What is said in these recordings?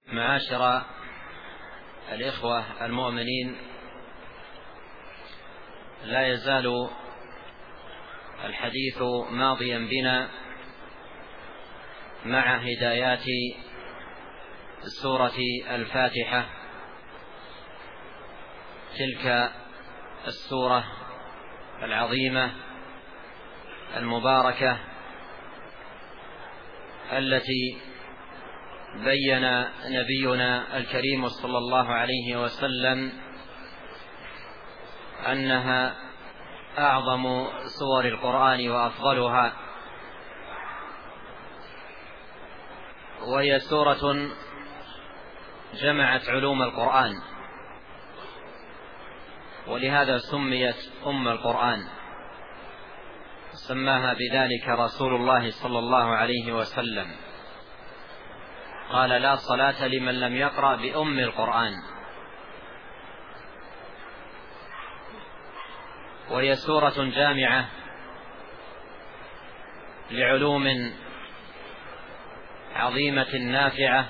معاشر الإخوة المؤمنين، لا يزال الحديث ماضيا بنا مع هدايات سورة الفاتحة، تلك السورة العظيمة المباركة التي بين نبينا الكريم صلى الله عليه وسلم أنها أعظم سور القرآن وأفضلها، وهي سورة جمعت علوم القرآن، ولهذا سميت أم القرآن، سماها بذلك رسول الله صلى الله عليه وسلم، قال: لا صلاة لمن لم يقرأ بأم القرآن. وهي سورة جامعة لعلوم عظيمة نافعة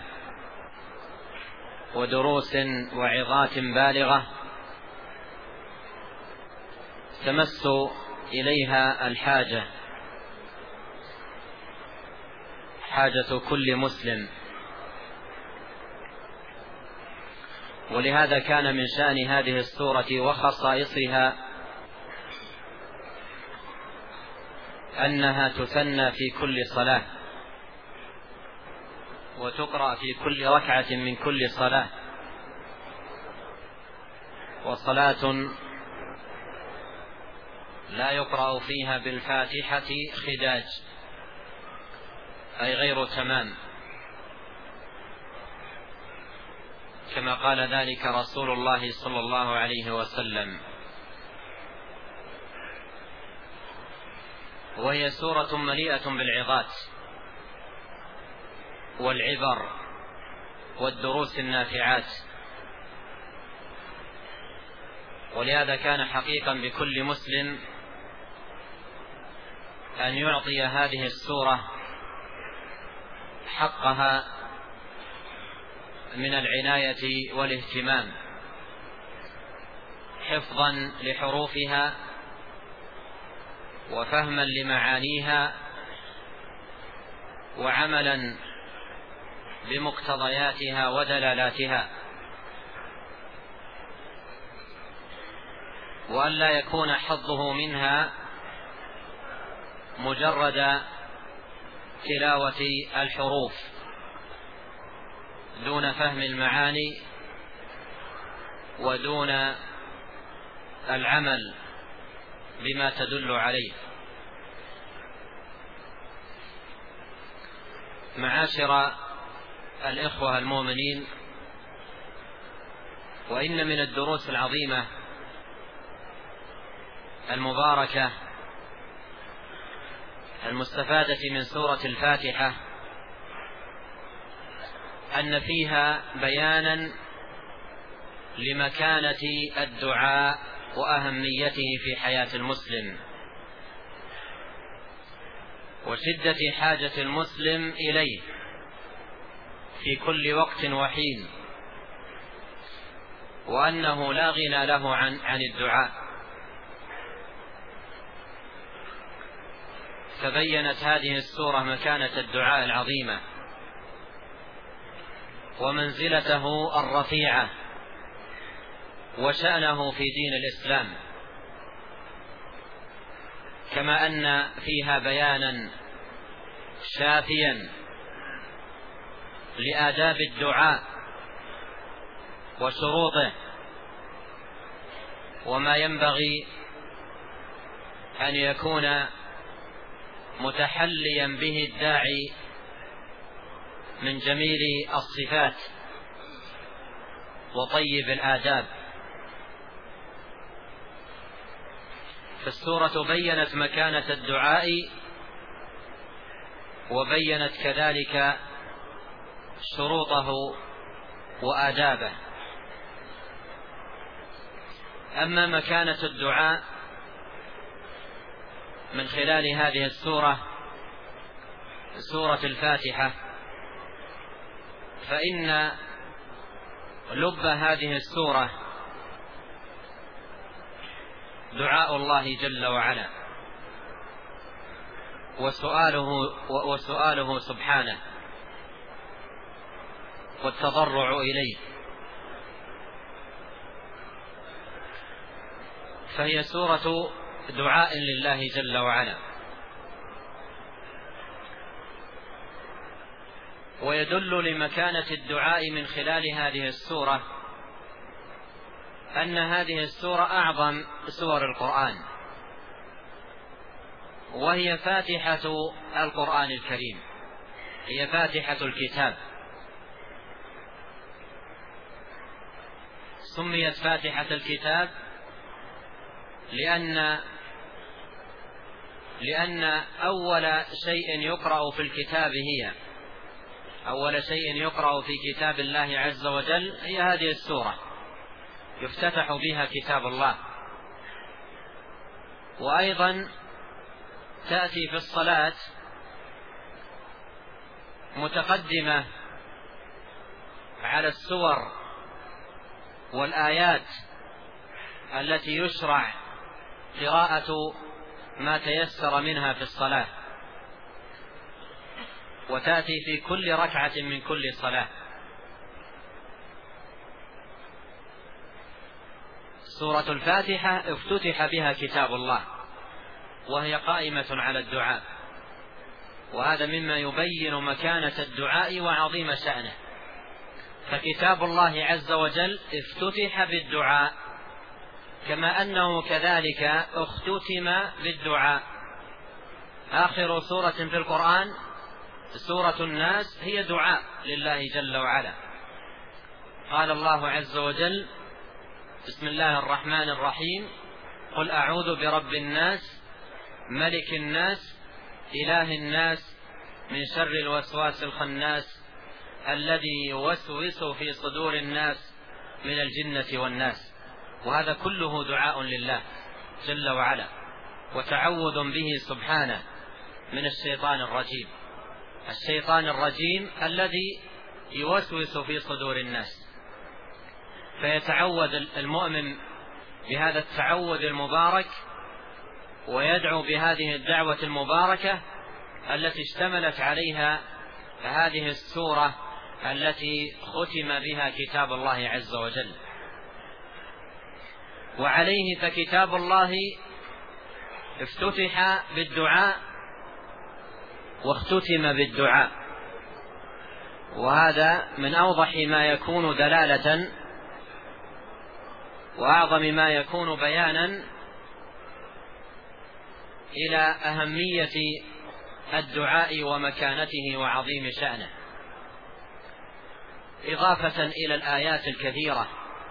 ودروس وعظات بالغة تمس إليها الحاجة، حاجة كل مسلم. ولهذا كان من شأن هذه السورة وخصائصها أنها تثنى في كل صلاة، وتقرأ في كل ركعة من كل صلاة، وصلاة لا يقرأ فيها بالفاتحة خداج، أي غير تمام، كما قال ذلك رسول الله صلى الله عليه وسلم. وهي سورة مليئة بالعظات والعبر والدروس النافعات، ولهذا كان حقيقا بكل مسلم أن يعطي هذه السورة حقها من العناية والاهتمام، حفظا لحروفها وفهما لمعانيها وعملا بمقتضياتها ودلالاتها، وأن لا يكون حظه منها مجرد تلاوة الحروف دون فهم المعاني ودون العمل بما تدل عليه. معاشر الإخوة المؤمنين، وإن من الدروس العظيمة المباركة المستفادة من سورة الفاتحة أن فيها بيانا لمكانة الدعاء وأهميته في حياة المسلم، وشدة حاجة المسلم إليه في كل وقت وحين، وأنه لا غنى له عن الدعاء. فبينت هذه السورة مكانة الدعاء العظيمة ومنزلته الرفيعة وشأنه في دين الإسلام، كما أن فيها بيانا شافيا لآداب الدعاء وشروطه، وما ينبغي أن يكون متحليا به الداعي من جميل الصفات وطيب الآداب. فالسورة بينت مكانة الدعاء، وبينت كذلك شروطه وآدابه. أما مكانة الدعاء من خلال هذه السورة، سورة الفاتحة، فإن لب هذه السورة دعاء الله جل وعلا وسؤاله سبحانه والتضرع إليه، فهي سورة دعاء لله جل وعلا. ويدل لمكانة الدعاء من خلال هذه السورة أن هذه السورة أعظم سور القرآن، وهي فاتحة القرآن الكريم، هي فاتحة الكتاب. سميت فاتحة الكتاب لأن أول شيء يقرأ في الكتاب أول شيء يقرأ في كتاب الله عز وجل هي هذه السورة، يفتتح بها كتاب الله. وأيضا تأتي في الصلاة متقدمة على السور والآيات التي يشرع قراءة ما تيسر منها في الصلاة، وتأتي في كل ركعة من كل صلاة. سورة الفاتحة افتتح بها كتاب الله، وهي قائمة على الدعاء، وهذا مما يبين مكانة الدعاء وعظيم شأنه. فكتاب الله عز وجل افتتح بالدعاء، كما أنه كذلك اختتم بالدعاء. آخر سورة في القرآن سورة الناس هي دعاء لله جل وعلا. قال الله عز وجل: بسم الله الرحمن الرحيم، قل أعوذ برب الناس ملك الناس إله الناس من شر الوسواس الخناس الذي يوسوس في صدور الناس من الجنة والناس. وهذا كله دعاء لله جل وعلا، وتعوذ به سبحانه من الشيطان الرجيم، الشيطان الرجيم الذي يوسوس في صدور الناس. فيتعوذ المؤمن بهذا التعوذ المبارك، ويدعو بهذه الدعوة المباركة التي اشتملت عليها هذه السورة التي ختم بها كتاب الله عز وجل. وعليه فكتاب الله افتتح بالدعاء واختتم بالدعاء، وهذا من أوضح ما يكون دلالة وأعظم ما يكون بيانا إلى أهمية الدعاء ومكانته وعظيم شأنه، إضافة إلى الآيات الكثيرة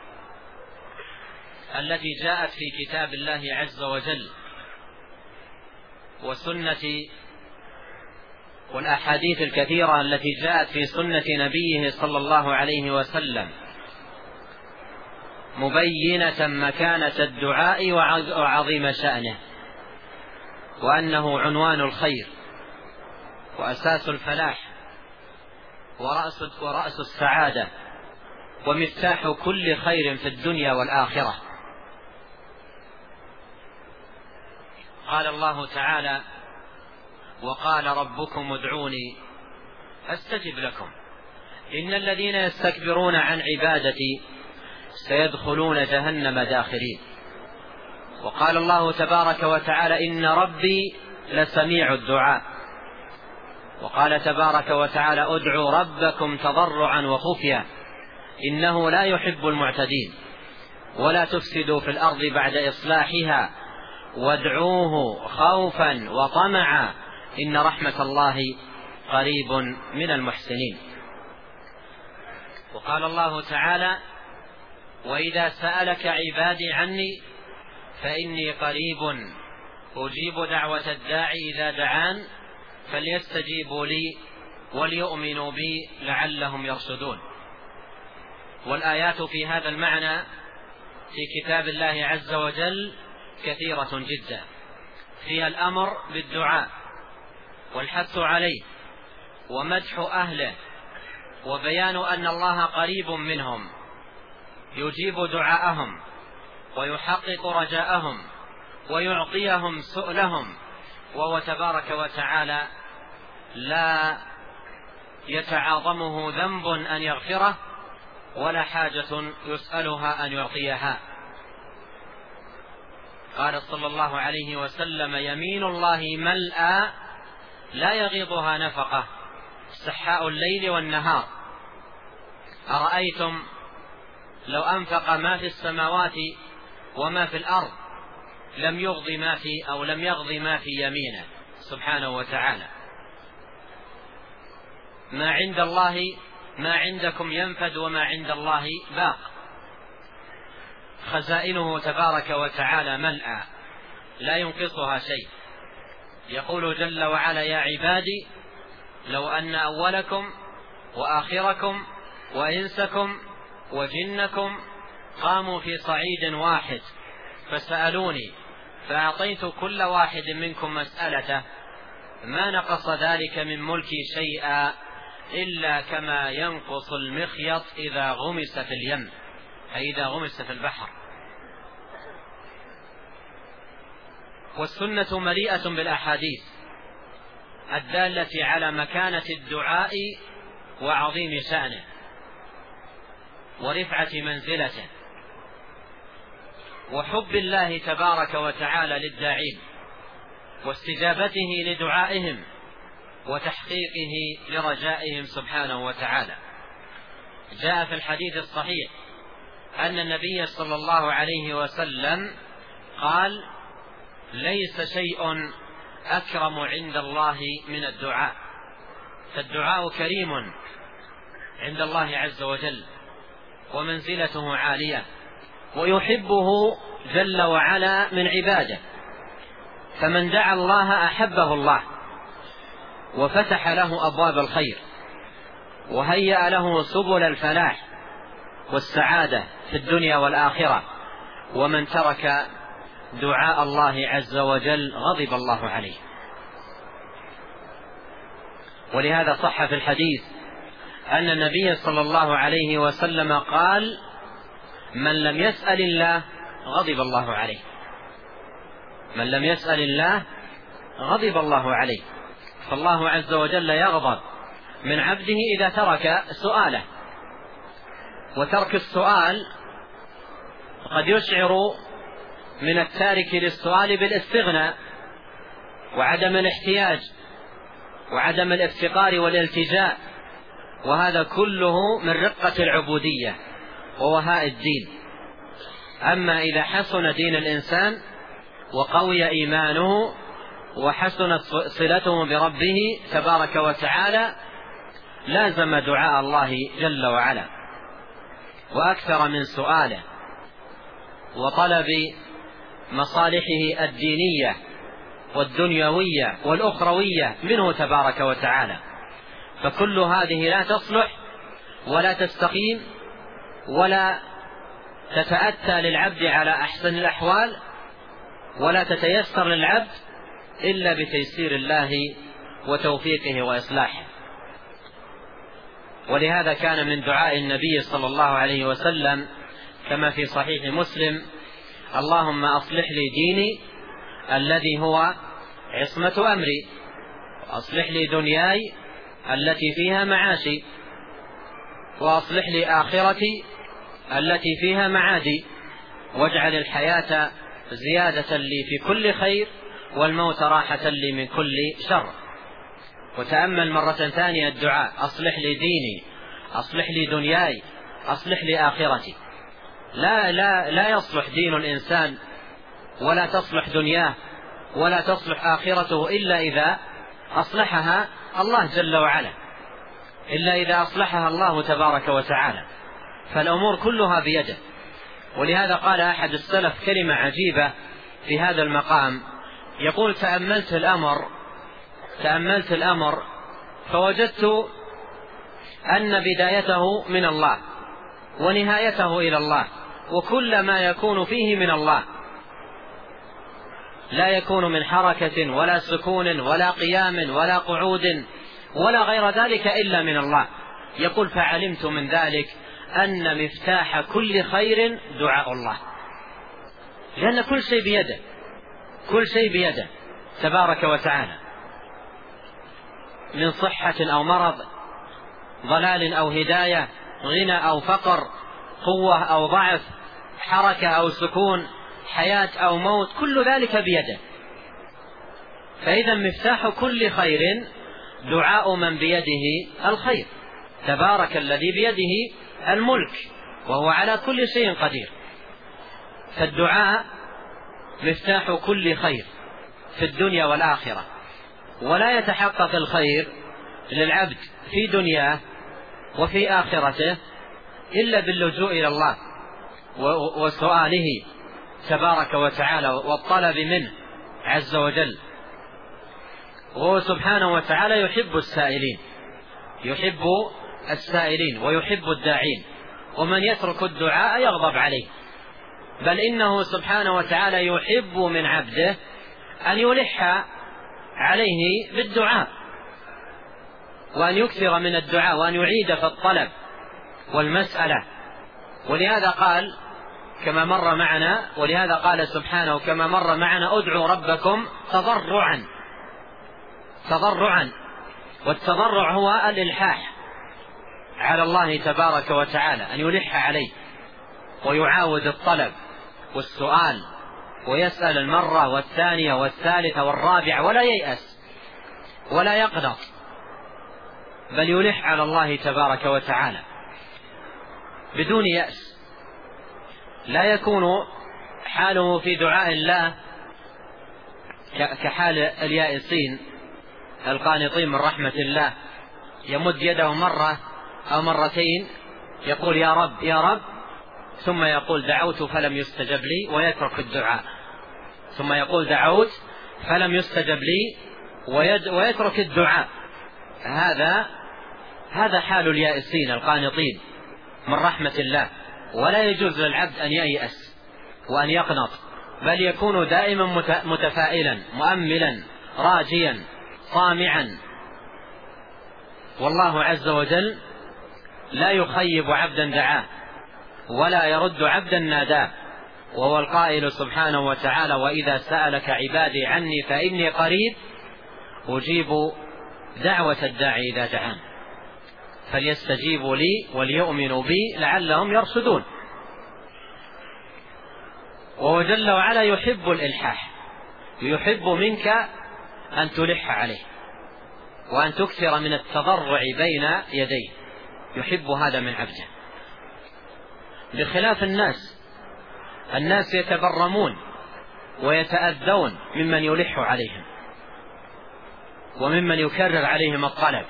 التي جاءت في كتاب الله عز وجل والأحاديث الكثيرة التي جاءت في سنة نبيه صلى الله عليه وسلم، مبينة مكانة الدعاء وعظيم شأنه، وأنه عنوان الخير وأساس الفلاح ورأس السعادة ومفتاح كل خير في الدنيا والآخرة. قال الله تعالى: وقال ربكم ادعوني أستجب لكم إن الذين يستكبرون عن عبادتي سيدخلون جهنم داخرين. وقال الله تبارك وتعالى: إن ربي لسميع الدعاء. وقال تبارك وتعالى: ادعوا ربكم تضرعا وخفيا إنه لا يحب المعتدين ولا تفسدوا في الأرض بعد إصلاحها وادعوه خوفا وطمعا إن رحمة الله قريب من المحسنين. وقال الله تعالى: وإذا سألك عبادي عني فإني قريب أجيب دعوة الداعي إذا دعان فليستجيبوا لي وليؤمنوا بي لعلهم يرشدون. والآيات في هذا المعنى في كتاب الله عز وجل كثيرة جدا، فيها الأمر بالدعاء والحث عليه ومدح أهله وبيان أن الله قريب منهم يجيب دعاءهم ويحقق رجاءهم ويعطيهم سؤلهم، وهو تبارك وتعالى لا يتعاظمه ذنب أن يغفره ولا حاجة يسألها أن يعطيها. قال صلى الله عليه وسلم: يمين الله ملأى لا يغيضها نفقة، سحاء الليل والنهار. أرأيتم لو أنفق ما في السماوات وما في الأرض لم يغض ما في يمينه سبحانه وتعالى. ما عند الله ما عندكم ينفد وما عند الله باق. خزائنه تبارك وتعالى ملأى لا ينقصها شيء. يقول جل وعلا: يا عبادي لو أن أولكم وآخركم وإنسكم وجنكم قاموا في صعيد واحد فسألوني فأعطيت كل واحد منكم مسألته ما نقص ذلك من ملكي شيئا إلا كما ينقص المخيط إذا غمس في اليم، أي إذا غمس في البحر. والسنة مليئة بالأحاديث الدالة على مكانة الدعاء وعظيم شأنه ورفعة منزلته وحب الله تبارك وتعالى للداعين واستجابته لدعائهم وتحقيقه لرجائهم سبحانه وتعالى. جاء في الحديث الصحيح أن النبي صلى الله عليه وسلم قال: ليس شيء أكرم عند الله من الدعاء، فالدعاء كريم عند الله عز وجل ومنزلته عالية ويحبه جل وعلا من عباده، فمن دعا الله أحبه الله وفتح له أبواب الخير وهيأ له سبل الفلاح والسعادة في الدنيا والآخرة، ومن ترك دعاء الله عز وجل غضب الله عليه. ولهذا صح في الحديث أن النبي صلى الله عليه وسلم قال: من لم يسأل الله غضب الله عليه. من لم يسأل الله غضب الله عليه. فالله عز وجل يغضب من عبده إذا ترك سؤاله، وترك السؤال قد يشعر من التارك للسؤال بالاستغناء وعدم الاحتياج وعدم الافتقار والالتجاء، وهذا كله من رقة العبودية ووهاء الدين. أما إذا حسن دين الإنسان وقوي إيمانه وحسنت صلته بربه تبارك وتعالى لازم دعاء الله جل وعلا وأكثر من سؤاله وطلب مصالحه الدينية والدنيوية والأخروية منه تبارك وتعالى. فكل هذه لا تصلح ولا تستقيم ولا تتأتى للعبد على أحسن الأحوال ولا تتيسر للعبد إلا بتيسير الله وتوفيقه وإصلاحه. ولهذا كان من دعاء النبي صلى الله عليه وسلم كما في صحيح مسلم: اللهم أصلح لي ديني الذي هو عصمة أمري، وأصلح لي دنياي التي فيها معاشي، وأصلح لي آخرتي التي فيها معادي، واجعل الحياة زيادة لي في كل خير والموت راحة لي من كل شر. وتأمل مرة ثانية الدعاء: أصلح لي ديني، أصلح لي دنياي، أصلح لي آخرتي. لا يصلح دين الإنسان ولا تصلح دنياه ولا تصلح آخرته إلا إذا أصلحها الله جل وعلا، إلا إذا أصلحها الله تبارك وتعالى. فالأمور كلها بيده. ولهذا قال أحد السلف كلمة عجيبة في هذا المقام، يقول: تأملت الأمر فوجدت أن بدايته من الله ونهايته إلى الله، وكل ما يكون فيه من الله، لا يكون من حركة ولا سكون ولا قيام ولا قعود ولا غير ذلك إلا من الله. يقول: فعلمت من ذلك أن مفتاح كل خير دعاء الله، لأن كل شيء بيده، كل شيء بيده تبارك وتعالى، من صحة أو مرض، ضلال أو هداية، غنى أو فقر، قوة أو ضعف، حركة أو سكون، حياة أو موت، كل ذلك بيده. فإذا مفتاح كل خير دعاء من بيده الخير، تبارك الذي بيده الملك وهو على كل شيء قدير. فالدعاء مفتاح كل خير في الدنيا والآخرة، ولا يتحقق الخير للعبد في دنياه وفي آخرته إلا باللجوء إلى الله وسؤاله تبارك وتعالى والطلب منه عز وجل. وهو سبحانه وتعالى يحب السائلين، يحب السائلين ويحب الداعين، ومن يترك الدعاء يغضب عليه، بل إنه سبحانه وتعالى يحب من عبده أن يلح عليه بالدعاء، وأن يكثر من الدعاء، وأن يعيد في الطلب والمسألة. ولهذا قال كما مر معنا، ولهذا قال سبحانه كما مر معنا: ادعوا ربكم تضرعا. تضرعا، والتضرع هو الإلحاح على الله تبارك وتعالى، أن يلح عليه ويعاود الطلب والسؤال، ويسأل المرة والثانية والثالثة والرابعة، ولا ييأس ولا يقنط، بل يلح على الله تبارك وتعالى بدون يأس. لا يكون حاله في دعاء الله كحال اليائسين القانطين من رحمة الله، يمد يده مرة أو مرتين يقول يا رب يا رب، ثم يقول دعوت فلم يستجب لي ويترك الدعاء، ثم يقول دعوت فلم يستجب لي ويترك الدعاء. هذا حال اليائسين القانطين من رحمة الله. ولا يجوز للعبد أن ييأس وأن يقنط، بل يكون دائما متفائلا مؤملا راجيا طامعا. والله عز وجل لا يخيب عبدا دعاه ولا يرد عبدا ناداه، وهو القائل سبحانه وتعالى: وإذا سألك عبادي عني فإني قريب أجيب دعوة الداعي إذا دعان فليستجيبوا لي وليؤمنوا بي لعلهم يرشدون. وهو جل وعلا يحب الإلحاح، يحب منك أن تلح عليه وأن تكثر من التضرع بين يديه، يحب هذا من عبده. بخلاف الناس يتبرمون ويتأذون ممن يلح عليهم وممن يكرر عليهم الطلب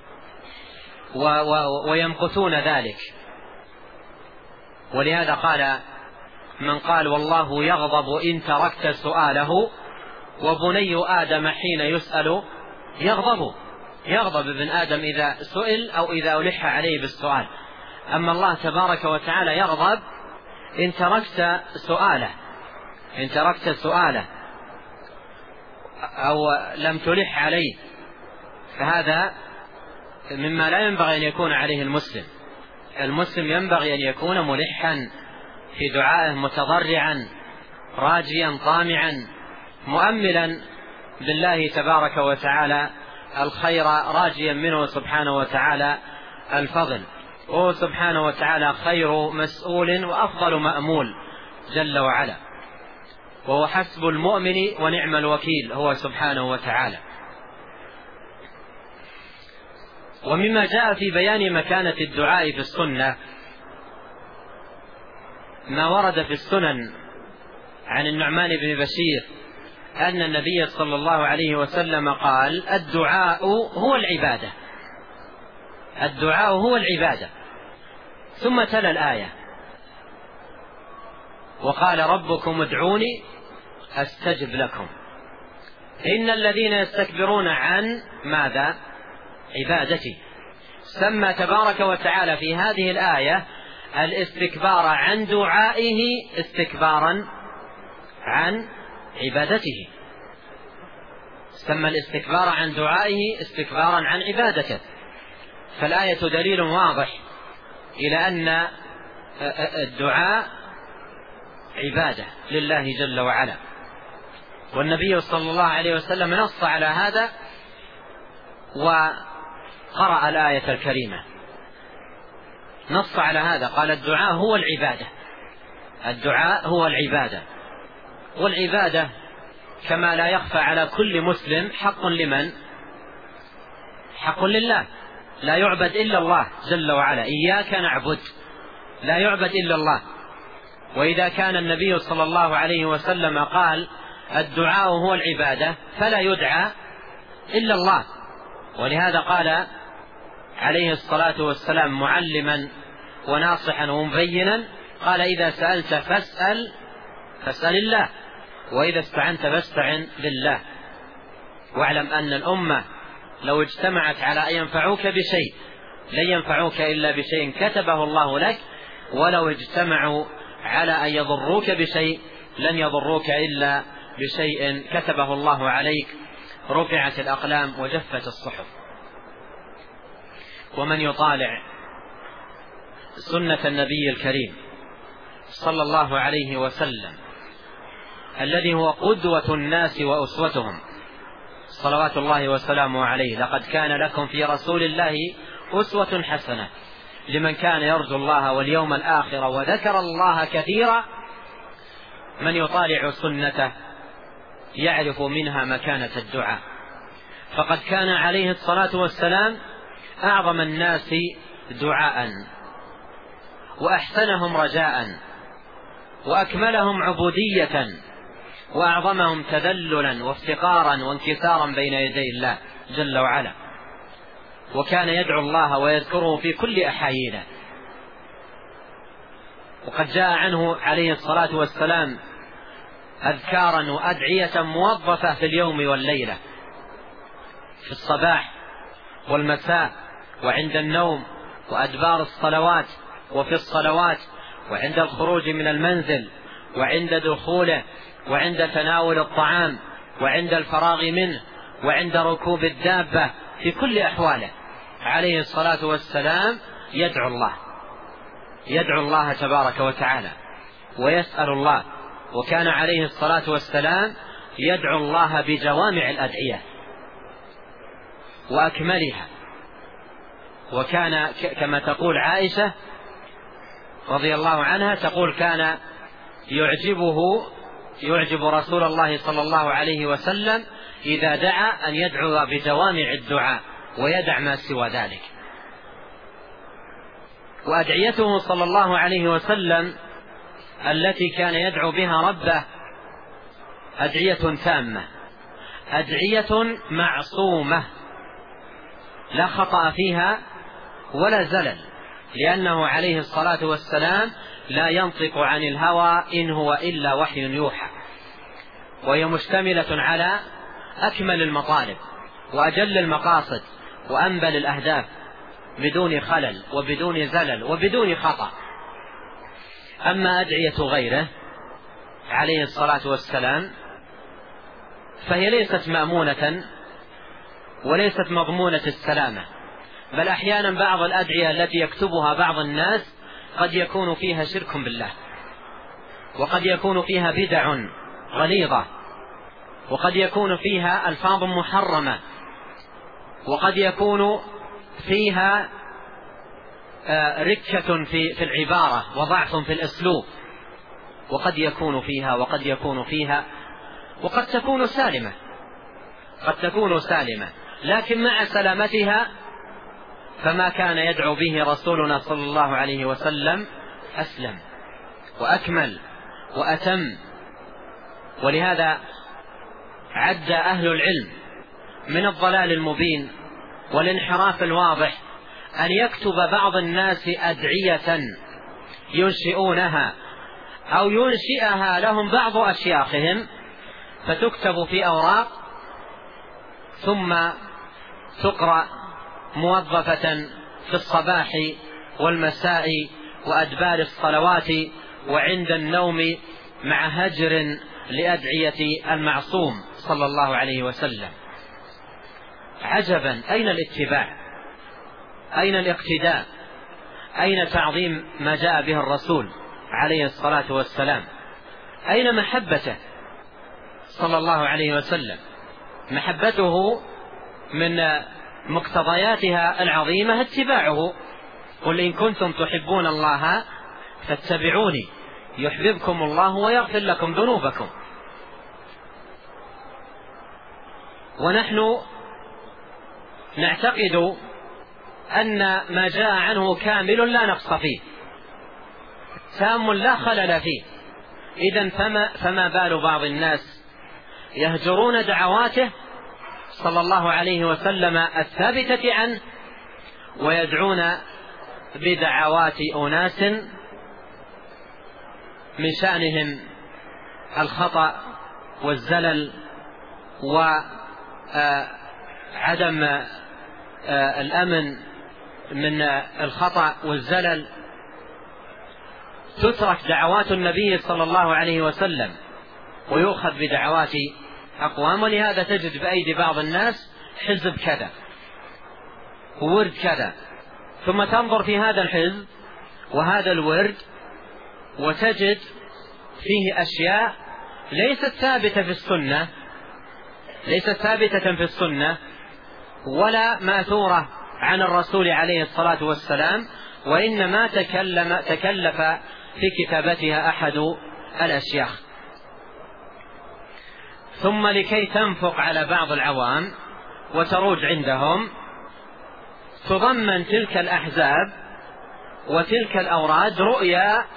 ويمقتون ذلك. ولهذا قال من قال: والله يغضب إن تركت سؤاله، وبني آدم حين يسأل يغضب ابن آدم إذا سئل أو إذا ألح عليه بالسؤال. أما الله تبارك وتعالى يغضب إن تركت سؤاله أو لم تلح عليه، فهذا مما لا ينبغي أن يكون عليه المسلم ينبغي أن يكون ملحا في دعائه، متضرعا راجيا طامعا مؤملا بالله تبارك وتعالى الخير، راجيا منه سبحانه وتعالى الفضل. وهو سبحانه وتعالى خير مسؤول وأفضل مأمول جل وعلا، وهو حسب المؤمن ونعم الوكيل هو سبحانه وتعالى. ومما جاء في بيان مكانة الدعاء في السنة ما ورد في السنن عن النعمان بن بشير أن النبي صلى الله عليه وسلم قال: الدعاء هو العبادة. ثم تلا الآية وقال: ربكم ادعوني أستجب لكم إن الذين يستكبرون عن ماذا؟ عبادتي. سمى تبارك وتعالى في هذه الآية الاستكبار عن دعائه استكبارا عن عبادته، سمى الاستكبار عن دعائه استكبارا عن عبادته. فالآية دليل واضح إلى أن الدعاء عبادة لله جل وعلا، والنبي صلى الله عليه وسلم نص على هذا وقرأ الآية الكريمة، نص على هذا، قال الدعاء هو العبادة، الدعاء هو العبادة. والعبادة كما لا يخفى على كل مسلم حق لمن؟ حق لله، لا يعبد إلا الله جل وعلا، إياك نعبد، لا يعبد إلا الله. وإذا كان النبي صلى الله عليه وسلم قال الدعاء هو العبادة فلا يدعى إلا الله. ولهذا قال عليه الصلاة والسلام معلما وناصحا ومبينا، قال إذا سألت فاسأل الله، وإذا استعنت فاستعن بالله. واعلم أن الأمة لو اجتمعت على أن ينفعوك بشيء لن ينفعوك إلا بشيء كتبه الله لك، ولو اجتمعوا على أن يضروك بشيء لن يضروك إلا بشيء كتبه الله عليك. رفعت الأقلام وجفت الصحف. ومن يطالع سنة النبي الكريم صلى الله عليه وسلم الذي هو قدوة الناس وأسوتهم صلوات الله وسلامه عليه، لقد كان لكم في رسول الله أسوة حسنة لمن كان يرجو الله واليوم الآخر وذكر الله كثيرا. من يطالع سنته يعرف منها مكانة الدعاء، فقد كان عليه الصلاة والسلام أعظم الناس دعاء، وأحسنهم رجاء، وأكملهم عبودية، وأعظمهم تذللا وافتقارا وانكسارا بين يدي الله جل وعلا. وكان يدعو الله ويذكره في كل أحايينه. وقد جاء عنه عليه الصلاة والسلام أذكارا وأدعية موظفة في اليوم والليلة، في الصباح والمساء، وعند النوم، وأدبار الصلوات، وفي الصلوات، وعند الخروج من المنزل، وعند دخوله، وعند تناول الطعام، وعند الفراغ منه، وعند ركوب الدابة، في كل أحواله عليه الصلاة والسلام يدعو الله تبارك وتعالى ويسأل الله. وكان عليه الصلاة والسلام يدعو الله بجوامع الأدعية وأكملها. وكان كما تقول عائشة رضي الله عنها، تقول كان يعجب رسول الله صلى الله عليه وسلم إذا دعا أن يدعو بجوامع الدعاء ويدع ما سوى ذلك. وأدعيته صلى الله عليه وسلم التي كان يدعو بها ربه أدعية تامة، أدعية معصومة لا خطأ فيها ولا زلل، لأنه عليه الصلاة والسلام لا ينطق عن الهوى إن هو إلا وحي يوحى، وهي مشتملة على أكمل المطالب وأجل المقاصد وأنبل الأهداف بدون خلل وبدون زلل وبدون خطأ. أما أدعية غيره عليه الصلاة والسلام فهي ليست مأمونة وليست مضمونة السلامة، بل أحيانا بعض الأدعية التي يكتبها بعض الناس قد يكون فيها شرك بالله، وقد يكون فيها بدع غليظة، وقد يكون فيها ألفاظ محرمة، وقد يكون فيها ركة في العبارة وضعف في الأسلوب، وقد يكون فيها وقد تكون سالمة، لكن مع سلامتها فما كان يدعو به رسولنا صلى الله عليه وسلم أسلم وأكمل وأتم. ولهذا عد أهل العلم من الضلال المبين والانحراف الواضح أن يكتب بعض الناس أدعية ينشئونها أو ينشئها لهم بعض أشياخهم، فتكتب في أوراق ثم تقرأ موظفة في الصباح والمساء وأدبار الصلوات وعند النوم، مع هجر لأدعية المعصوم صلى الله عليه وسلم. عجبا، أين الاتباع؟ أين الاقتداء؟ أين تعظيم ما جاء به الرسول عليه الصلاة والسلام؟ أين محبته صلى الله عليه وسلم؟ محبته من مقتضياتها العظيمة اتباعه. قل إن كنتم تحبون الله فاتبعوني يحببكم الله ويغفر لكم ذنوبكم. ونحن نعتقد أن ما جاء عنه كامل لا نقص فيه، تام لا خلل فيه. إذن فما بال بعض الناس يهجرون دعواته صلى الله عليه وسلم الثابتة عنه ويدعون بدعوات أناس من شأنهم الخطأ والزلل وعدم الأمن من الخطأ والزلل. تترك دعوات النبي صلى الله عليه وسلم ويؤخذ بدعوات أقوام. ولهذا تجد بأيدي بعض الناس حزب كذا وورد كذا، ثم تنظر في هذا الحزب وهذا الورد وتجد فيه أشياء ليست ثابتة في السنة ولا ماثورة عن الرسول عليه الصلاة والسلام، وإنما تكلف في كتابتها أحد الأشياخ. ثم لكي تنفق على بعض العوام وتروج عندهم تضمن تلك الأحزاب وتلك الأوراد رؤيا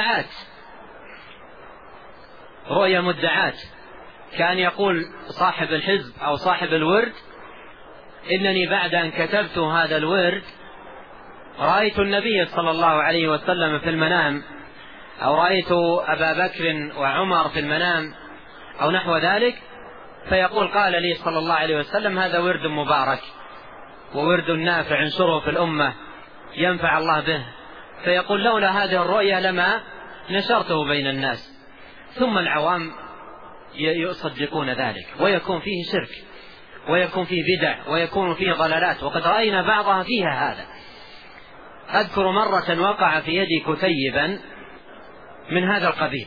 مدعات. كان يقول صاحب الحزب أو صاحب الورد: إنني بعد أن كتبت هذا الورد رأيت النبي صلى الله عليه وسلم في المنام، أو رأيت أبا بكر وعمر في المنام أو نحو ذلك، فيقول: قال لي صلى الله عليه وسلم هذا ورد مبارك وورد نافع انشره في الأمة ينفع الله به. فيقول: لولا هذه الرؤيا لما نشرته بين الناس. ثم العوام يصدقون ذلك، ويكون فيه شرك ويكون فيه بدع ويكون فيه ضلالات، وقد رأينا بعضها فيها هذا. أذكر مرة وقع في يدي كتيبا من هذا القبيل،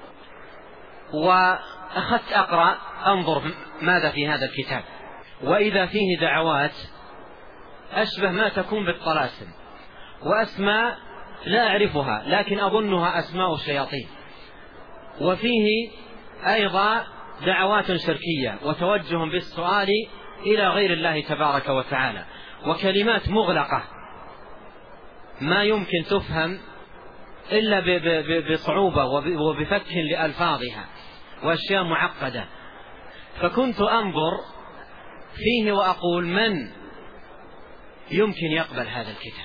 وأخذت أقرأ أنظر ماذا في هذا الكتاب، وإذا فيه دعوات أشبه ما تكون بالطلاسم، وأسماء لا أعرفها لكن أظنها أسماء الشياطين، وفيه أيضا دعوات شركية وتوجه بالسؤال إلى غير الله تبارك وتعالى، وكلمات مغلقة ما يمكن تفهم إلا بصعوبة وبفتح لألفاظها، وأشياء معقدة. فكنت أنظر فيه وأقول: من يمكن يقبل هذا الكتاب؟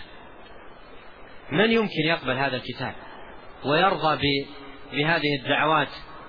من يمكن يقبل هذا الكتاب ويرضى بهذه الدعوات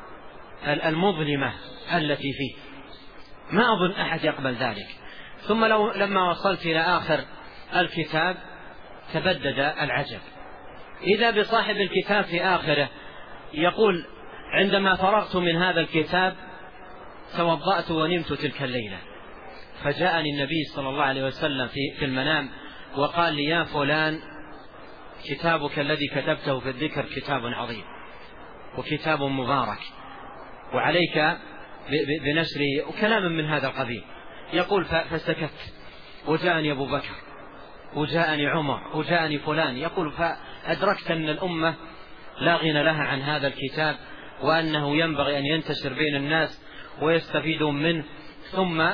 المظلمة التي فيه؟ ما أظن أحد يقبل ذلك. ثم لما وصلت إلى آخر الكتاب تبدد العجب، إذا بصاحب الكتاب في آخره يقول: عندما فرغت من هذا الكتاب توضأت ونمت تلك الليلة، فجاءني النبي صلى الله عليه وسلم في المنام وقال لي: يا فلان، كتابك الذي كتبته في الذكر كتاب عظيم وكتاب مبارك، وعليك بنشره، وكلام من هذا القبيل. يقول: فسكت، وجاءني أبو بكر وجاءني عمر وجاءني فلان. يقول: فأدركت أن الأمة لا غنى لها عن هذا الكتاب، وأنه ينبغي أن ينتشر بين الناس ويستفيدون منه، ثم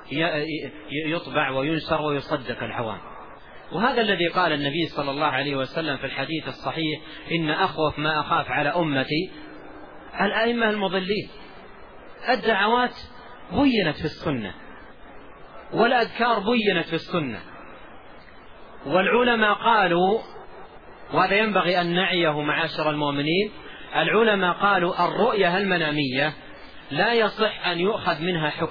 يطبع وينشر ويصدق العوام. وهذا الذي قال النبي صلى الله عليه وسلم في الحديث الصحيح: إن أخوف ما أخاف على أمتي الأئمة المضلين. الدعوات بينت في السنة، والأذكار بينت في السنة، والعلماء قالوا، وهذا ينبغي أن نعيه معاشر المؤمنين، العلماء قالوا: الرؤية المنامية لا يصح أن يؤخذ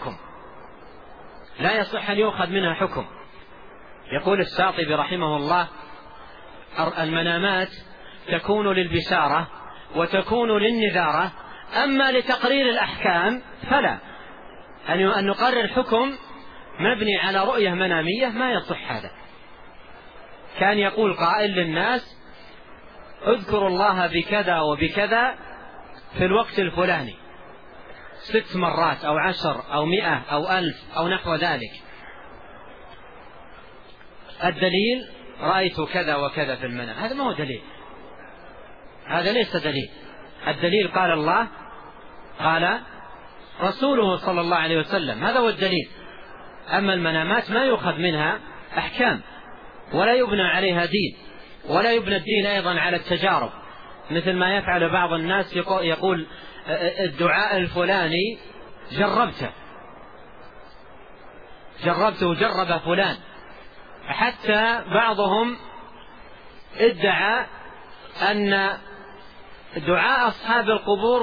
منها حكم. يقول الشاطبي رحمه الله: المنامات تكون للبشارة وتكون للنذارة، أما لتقرير الأحكام فلا. أن نقرر حكم مبني على رؤية منامية ما يصح هذا. كان يقول قائل للناس اذكروا الله بكذا وبكذا في الوقت الفلاني 6 مرات أو 10 أو 100 أو 1000 أو نحو ذلك. الدليل رأيت كذا وكذا في المنام، هذا ما هو دليل، هذا ليس دليل. الدليل قال الله قال رسوله صلى الله عليه وسلم، هذا هو الدليل. أما المنامات ما يؤخذ منها أحكام ولا يبنى عليها دين، ولا يبنى الدين أيضا على التجارب، مثل ما يفعل بعض الناس، يقول الدعاء الفلاني جربته وجرب فلان، حتى بعضهم ادعى أن دعاء أصحاب القبور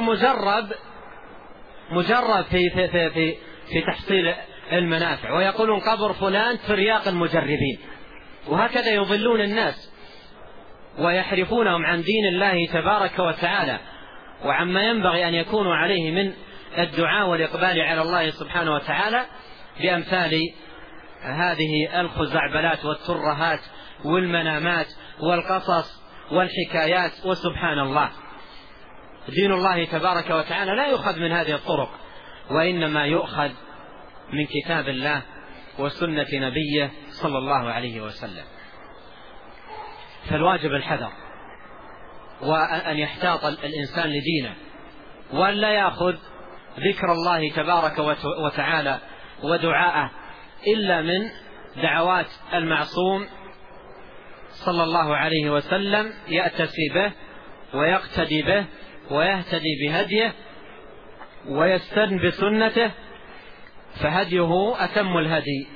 مجرب في تحصيل المنافع، ويقولون قبر فلان ترياق المجربين، وهكذا يضلون الناس ويحرفونهم عن دين الله تبارك وتعالى وعما ينبغي أن يكونوا عليه من الدعاء والإقبال على الله سبحانه وتعالى بأمثال هذه الخزعبلات والترهات والمنامات والقصص والحكايات. وسبحان الله، دين الله تبارك وتعالى لا يؤخذ من هذه الطرق، وإنما يؤخذ من كتاب الله وسنة نبيه صلى الله عليه وسلم. فالواجب الحذر، وأن يحتاط الإنسان لدينه، وأن لا يأخذ ذكر الله تبارك وتعالى ودعاءه إلا من دعوات المعصوم صلى الله عليه وسلم، يأتسي به ويقتدي به ويهتدي بهديه ويستن بسنته، فهديه أتم الهدي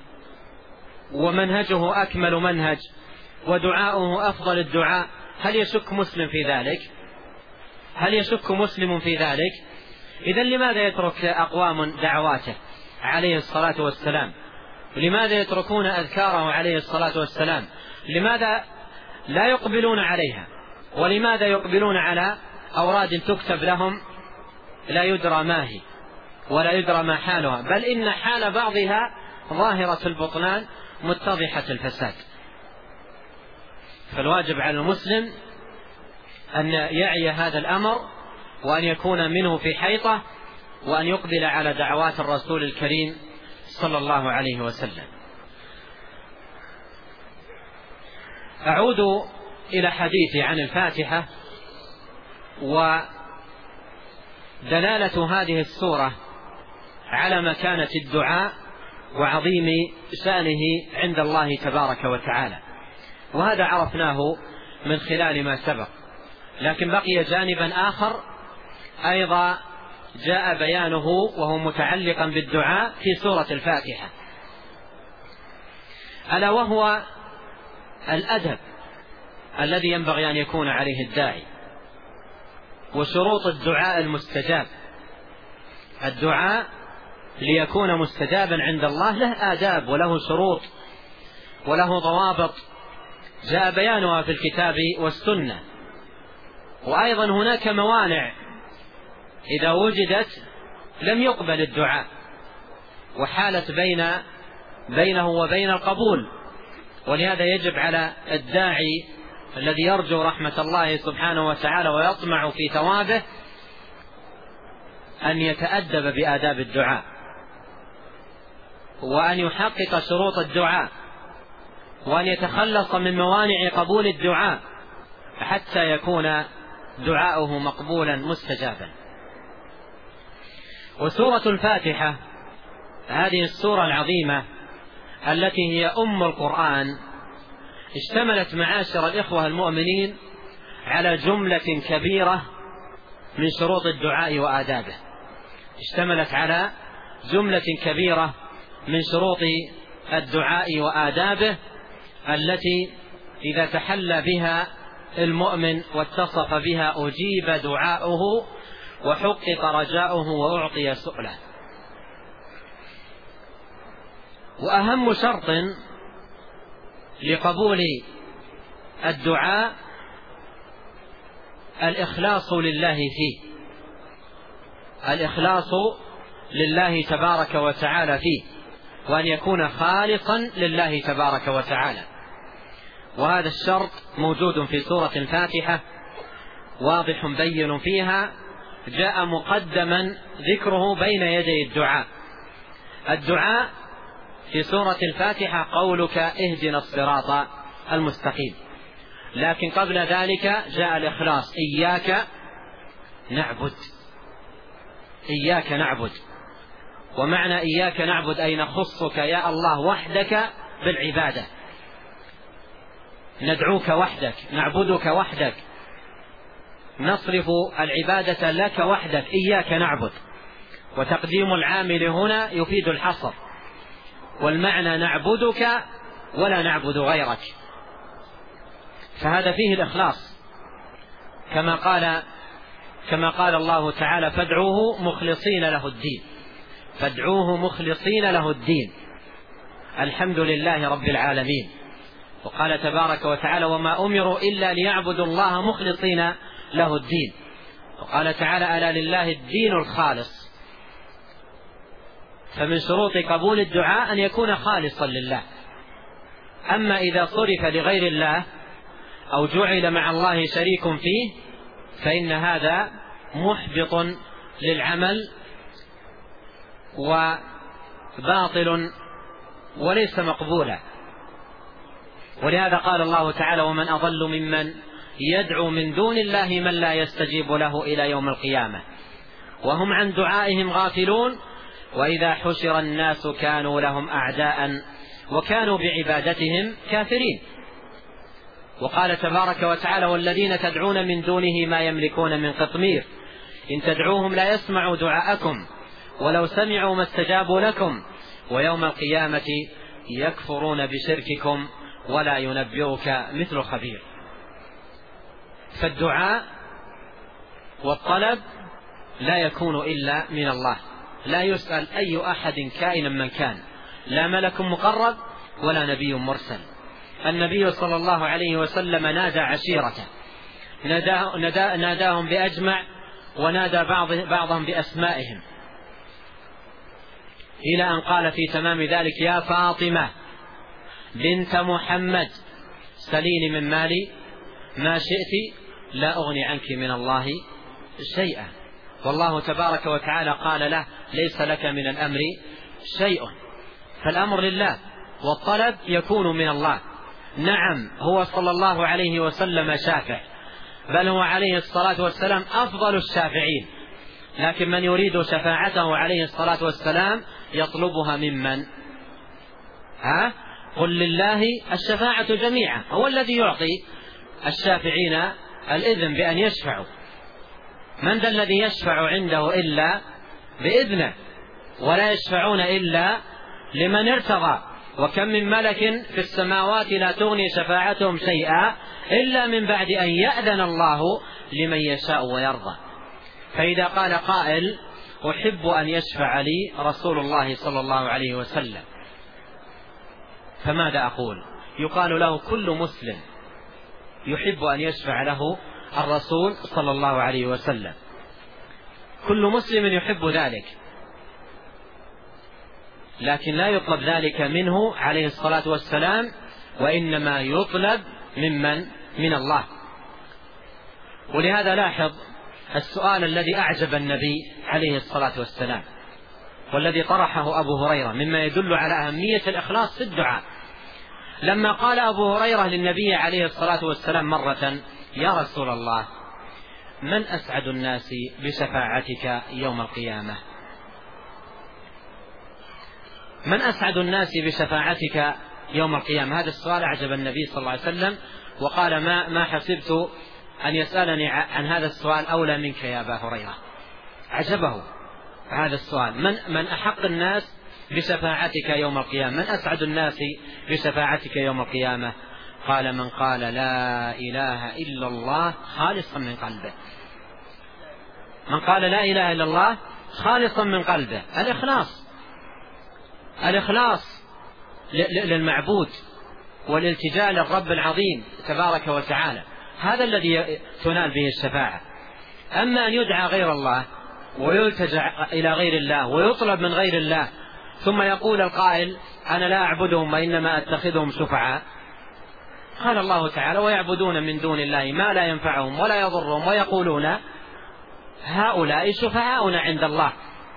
ومنهجه أكمل منهج ودعاؤه أفضل الدعاء. هل يشك مسلم في ذلك؟ هل يشك مسلم في ذلك؟ إذن لماذا يترك أقوام دعواته عليه الصلاة والسلام؟ لماذا يتركون أذكاره عليه الصلاة والسلام؟ لماذا لا يقبلون عليها؟ ولماذا يقبلون على أوراد تكتب لهم لا يدرى ما هي ولا يدرى ما حالها، بل إن حال بعضها ظاهرة البطلان متضحة الفساد. فالواجب على المسلم أن يعي هذا الأمر، وأن يكون منه في حيطة، وأن يقبل على دعوات الرسول الكريم صلى الله عليه وسلم. أعود إلى حديثي عن الفاتحة ودلالة هذه السورة على مكانة الدعاء وعظيم شأنه عند الله تبارك وتعالى، وهذا عرفناه من خلال ما سبق. لكن بقي جانبا آخر أيضا جاء بيانه وهو متعلقا بالدعاء في سورة الفاتحة، ألا وهو الأدب الذي ينبغي أن يكون عليه الداعي، وشروط الدعاء المستجاب. الدعاء ليكون مستجابا عند الله له آداب وله شروط وله ضوابط جاء بيانها في الكتاب والسنة. وأيضا هناك موانع إذا وجدت لم يقبل الدعاء، وحالت بينه وبين القبول. ولهذا يجب على الداعي الذي يرجو رحمة الله سبحانه وتعالى ويطمع في ثوابه أن يتأدب بآداب الدعاء، وأن يحقق شروط الدعاء، وأن يتخلص من موانع قبول الدعاء حتى يكون دعاؤه مقبولا مستجابا. وسورة الفاتحة هذه السورة العظيمة التي هي أم القرآن اشتملت معاشر الإخوة المؤمنين على جملة كبيرة من شروط الدعاء وآدابه، اشتملت على جملة كبيرة من شروط الدعاء وآدابه التي إذا تحلى بها المؤمن واتصف بها أجيب دعاؤه وحقق رجاؤه وأعطي سؤله. وأهم شرط لقبول الدعاء الإخلاص لله فيه، الإخلاص لله تبارك وتعالى فيه، وأن يكون خالصا لله تبارك وتعالى. وهذا الشرط موجود في سورة الفاتحة واضح بين فيها، جاء مقدما ذكره بين يدي الدعاء. الدعاء في سورة الفاتحة قولك اهدنا الصراط المستقيم، لكن قبل ذلك جاء الإخلاص، إياك نعبد. إياك نعبد، ومعنى إياك نعبد أي نخصك يا الله وحدك بالعبادة، ندعوك وحدك، نعبدك وحدك، نصرف العبادة لك وحدك، إياك نعبد. وتقديم العامل هنا يفيد الحصر، والمعنى نعبدك ولا نعبد غيرك، فهذا فيه الإخلاص، كما قال الله تعالى فادعوه مخلصين له الدين، فادعوه مخلصين له الدين، الحمد لله رب العالمين. وقال تبارك وتعالى وما أمروا إلا ليعبدوا الله مخلصين له الدين. وقال تعالى ألا لله الدين الخالص. فمن شروط قبول الدعاء أن يكون خالصا لله. أما إذا صرف لغير الله أو جعل مع الله شريك فيه فإن هذا محبط للعمل وباطل وليس مقبولا. ولهذا قال الله تعالى ومن أضل ممن يدعو من دون الله من لا يستجيب له إلى يوم القيامة وهم عن دعائهم غافلون وإذا حشر الناس كانوا لهم أعداء وكانوا بعبادتهم كافرين. وقال تبارك وتعالى والذين تدعون من دونه ما يملكون من قطمير إن تدعوهم لا يسمعوا دعاءكم ولو سمعوا ما استجابوا لكم ويوم القيامة يكفرون بشرككم ولا ينبئك مثل خبير. فالدعاء والطلب لا يكون إلا من الله، لا يسأل أي أحد كائنا من كان، لا ملك مقرب ولا نبي مرسل. النبي صلى الله عليه وسلم نادى عشيرته، ناداهم بأجمع ونادى بعضهم بأسمائهم، إلى أن قال في تمام ذلك يا فاطمة بنت محمد سليني من مالي ما شئت لا أغني عنك من الله شيئا. والله تبارك وتعالى قال له ليس لك من الأمر شيء، فالأمر لله والطلب يكون من الله. نعم هو صلى الله عليه وسلم شافع، بل هو عليه الصلاة والسلام أفضل الشافعين، لكن من يريد شفاعته عليه الصلاة والسلام يطلبها ممن؟ قل لله الشفاعة جميعا، هو الذي يعطي الشافعين الإذن بأن يشفعوا. من ذا الذي يشفع عنده إلا بإذنه، ولا يشفعون إلا لمن ارتضى. وكم من ملك في السماوات لا تغني شفاعتهم شيئا إلا من بعد أن يأذن الله لمن يشاء ويرضى. فإذا قال قائل أحب أن يشفع لي رسول الله صلى الله عليه وسلم، فماذا أقول؟ يقال له كل مسلم يحب أن يشفع له الرسول صلى الله عليه وسلم، كل مسلم يحب ذلك، لكن لا يطلب ذلك منه عليه الصلاة والسلام، وإنما يطلب من الله. ولهذا لاحظ السؤال الذي أعجب النبي عليه الصلاة والسلام والذي طرحه أبو هريرة مما يدل على أهمية الإخلاص في الدعاء. لما قال أبو هريرة للنبي عليه الصلاة والسلام مرة يا رسول الله من أسعد الناس بشفاعتك يوم القيامة؟ من أسعد الناس بشفاعتك يوم القيامة؟ هذا السؤال أعجب النبي صلى الله عليه وسلم، وقال ما حسبت أن يسألني عن هذا السؤال أولى منك يا أبا هريرة. عجبه هذا السؤال، من أحق الناس بشفاعتك يوم القيامة؟ من أسعد الناس بشفاعتك يوم القيامة؟ قال من قال لا إله إلا الله خالصا من قلبه. من قال لا إله إلا الله خالصا من قلبه، الإخلاص للمعبود والالتجاء للرب العظيم تبارك وتعالى، هذا الذي تنال به الشفاعة. أما أن يدعى غير الله ويلتجأ إلى غير الله ويطلب من غير الله ثم يقول القائل أنا لا أعبدهم وإنما أتخذهم شفعاء، قال الله تعالى: ويعبدون من دون الله ما لا ينفعهم ولا يضرهم ويقولون هؤلاء شفعاؤنا عند الله.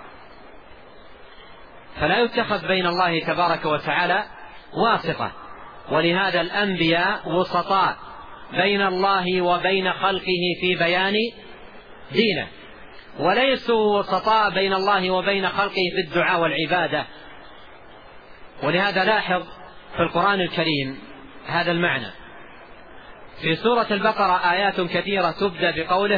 فلا يتخذ بين الله تبارك وتعالى واسطة. ولهذا الأنبياء وسطاء بين الله وبين خلقه في بيان دينه، وليسوا وسطاء بين الله وبين خلقه في الدعاء والعبادة. ولهذا لاحظ في القرآن الكريم هذا المعنى. في سورة البقرة آيات كثيرة تبدأ بقوله: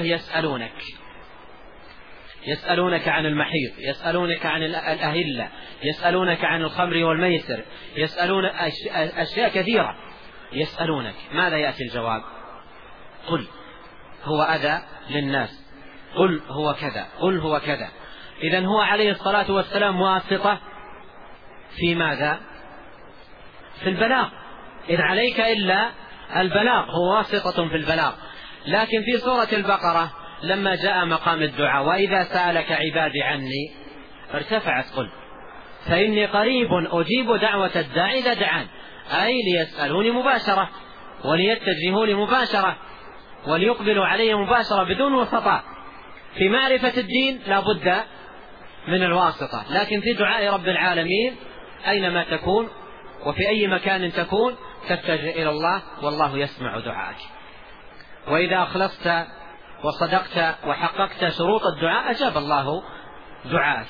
يسألونك عن المحيض، يسألونك عن الأهلة، يسألونك عن الخمر والميسر، يسألون أشياء كثيرة يسألونك. ماذا يأتي الجواب؟ قل هو أذى للناس، قل هو كذا، قل هو كذا. إذن هو عليه الصلاة والسلام واسطة في ماذا؟ في البلاغ. إذ عليك إلا البلاغ، هو واسطة في البلاغ. لكن في سورة البقرة لما جاء مقام الدعاء: وإذا سألك عبادي عني، ارتفعت قل فإني قريب أجيب دعوة الداعي إذا دعان، أي ليسألوني مباشرة وليتجهوا لي مباشرة وليقبلوا علي مباشرة بدون وسطاء. في معرفة الدين لا بد من الواسطة، لكن في دعاء رب العالمين أينما تكون وفي أي مكان تكون تتجه إلى الله والله يسمع دعاءك. وإذا أخلصت وصدقت وحققت شروط الدعاء أجاب الله دعاءك.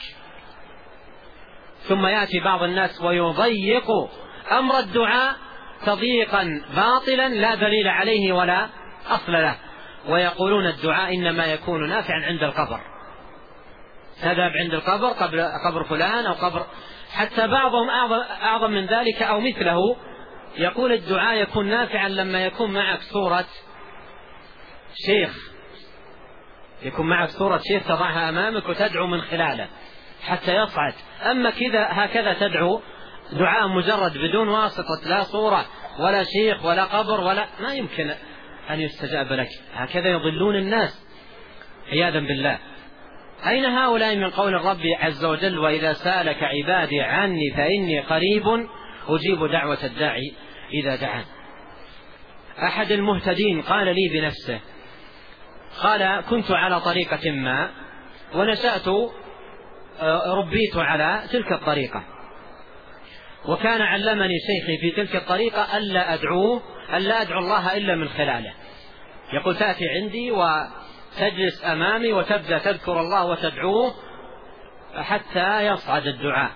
ثم يأتي بعض الناس ويضيق أمر الدعاء تضييقا باطلا لا دليل عليه ولا أصل له، ويقولون الدعاء إنما يكون نافعا عند القبر. تذهب عند القبر، قبر فلان أو قبر، حتى بعضهم أعظم من ذلك أو مثله يقول الدعاء يكون نافعا لما يكون معك صورة شيخ، يكون معك صورة شيخ تضعها أمامك وتدعو من خلاله حتى يصعد. أما كذا هكذا تدعو دعاء مجرد بدون واسطة، لا صورة ولا شيخ ولا قبر ولا، ما يمكن أن يستجاب لك. هكذا يضلون الناس عياذا بالله. أين هؤلاء من قول الرب عز وجل: وإذا سألك عبادي عني فإني قريب أجيب دعوة الداعي إذا دعان. أحد المهتدين قال لي بنفسه، قال: كنت على طريقة ما ونشأت ربيت على تلك الطريقة، وكان علمني شيخي في تلك الطريقة ألا أدعو الله إلا من خلاله. يقول: تأتي عندي وتجلس أمامي وتبدأ تذكر الله وتدعوه حتى يصعد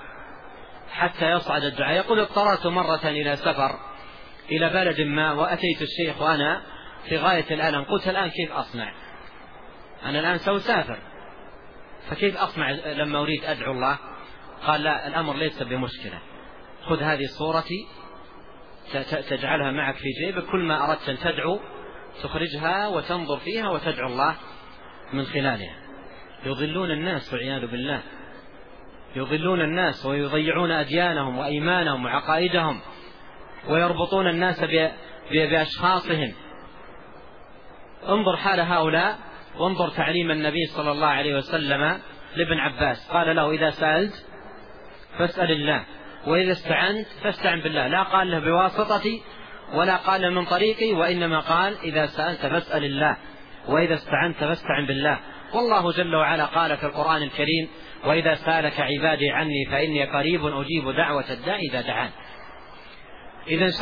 الدعاء. يقول: اضطررت مرة إلى سفر إلى بلد ما وأتيت الشيخ وأنا في غاية الألم، قلت: الآن كيف أصنع؟ أنا الآن سأسافر، فكيف أصنع لما أريد أدعو الله؟ قال: لا، الأمر ليس بمشكلة، خذ هذه صورتي تجعلها معك في جيبك، كل ما أردت أن تدعو تخرجها وتنظر فيها وتدعو الله من خلالها. يضلون الناس والعياذ بالله، يضلون الناس ويضيعون أديانهم وإيمانهم وعقائدهم، ويربطون الناس بأشخاصهم. انظر حال هؤلاء وانظر تعليم النبي صلى الله عليه وسلم لابن عباس، قال له: إذا سألت فاسأل الله، وإذا استعنت فاستعن بالله. لا قال له بواسطتي ولا قال له من طريقي، وإنما قال: إذا سألت فاسأل الله، وإذا استعنت فاستعن بالله. والله جل وعلا قال في القرآن الكريم: وإذا سألك عبادي عني فإني قريب أجيب دعوة الداعي إذا دعان. إذن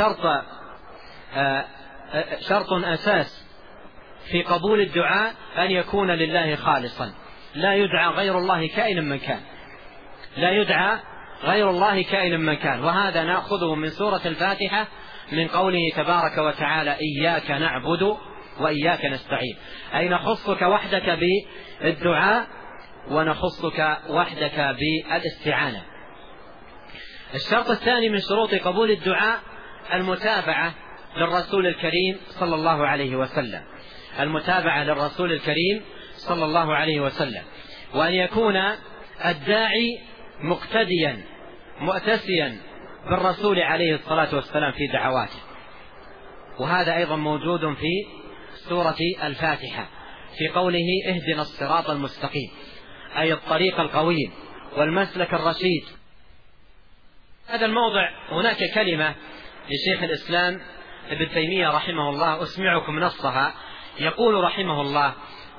شرط أساس في قبول الدعاء أن يكون لله خالصا، لا يدعى غير الله كائنا من كان، لا يدعى غير الله كائنا من كان. وهذا نأخذه من سورة الفاتحة من قوله تبارك وتعالى: إياك نعبد وإياك نستعين، أي نخصك وحدك بالدعاء ونخصك وحدك بالاستعانة. الشرط الثاني من شروط قبول الدعاء المتابعة للرسول الكريم صلى الله عليه وسلم، المتابعة للرسول الكريم صلى الله عليه وسلم، وأن يكون الداعي مقتديا مؤتسيا بالرسول عليه الصلاة والسلام في دعواته. وهذا أيضا موجود في سورة الفاتحة في قوله: اهدنا الصراط المستقيم، أي الطريق القويم والمسلك الرشيد. هذا الموضع هناك كلمة لشيخ الإسلام ابن تيمية رحمه الله أسمعكم نصها. يقول رحمه الله: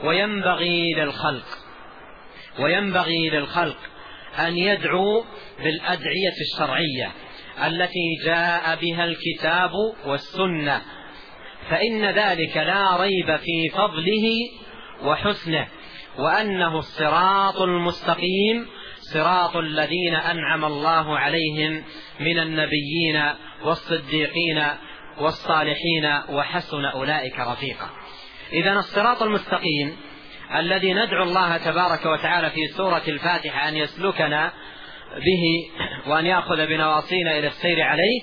وينبغي للخلق أن يدعوا بالأدعية الشرعية التي جاء بها الكتاب والسنة، فإن ذلك لا ريب في فضله وحسنه، وأنه الصراط المستقيم، صراط الذين أنعم الله عليهم من النبيين والصديقين والصالحين وحسن أولئك رفيقا. إذن الصراط المستقيم الذي ندعو الله تبارك وتعالى في سورة الفاتحة أن يسلكنا به وأن يأخذ بنواصينا إلى السير عليه،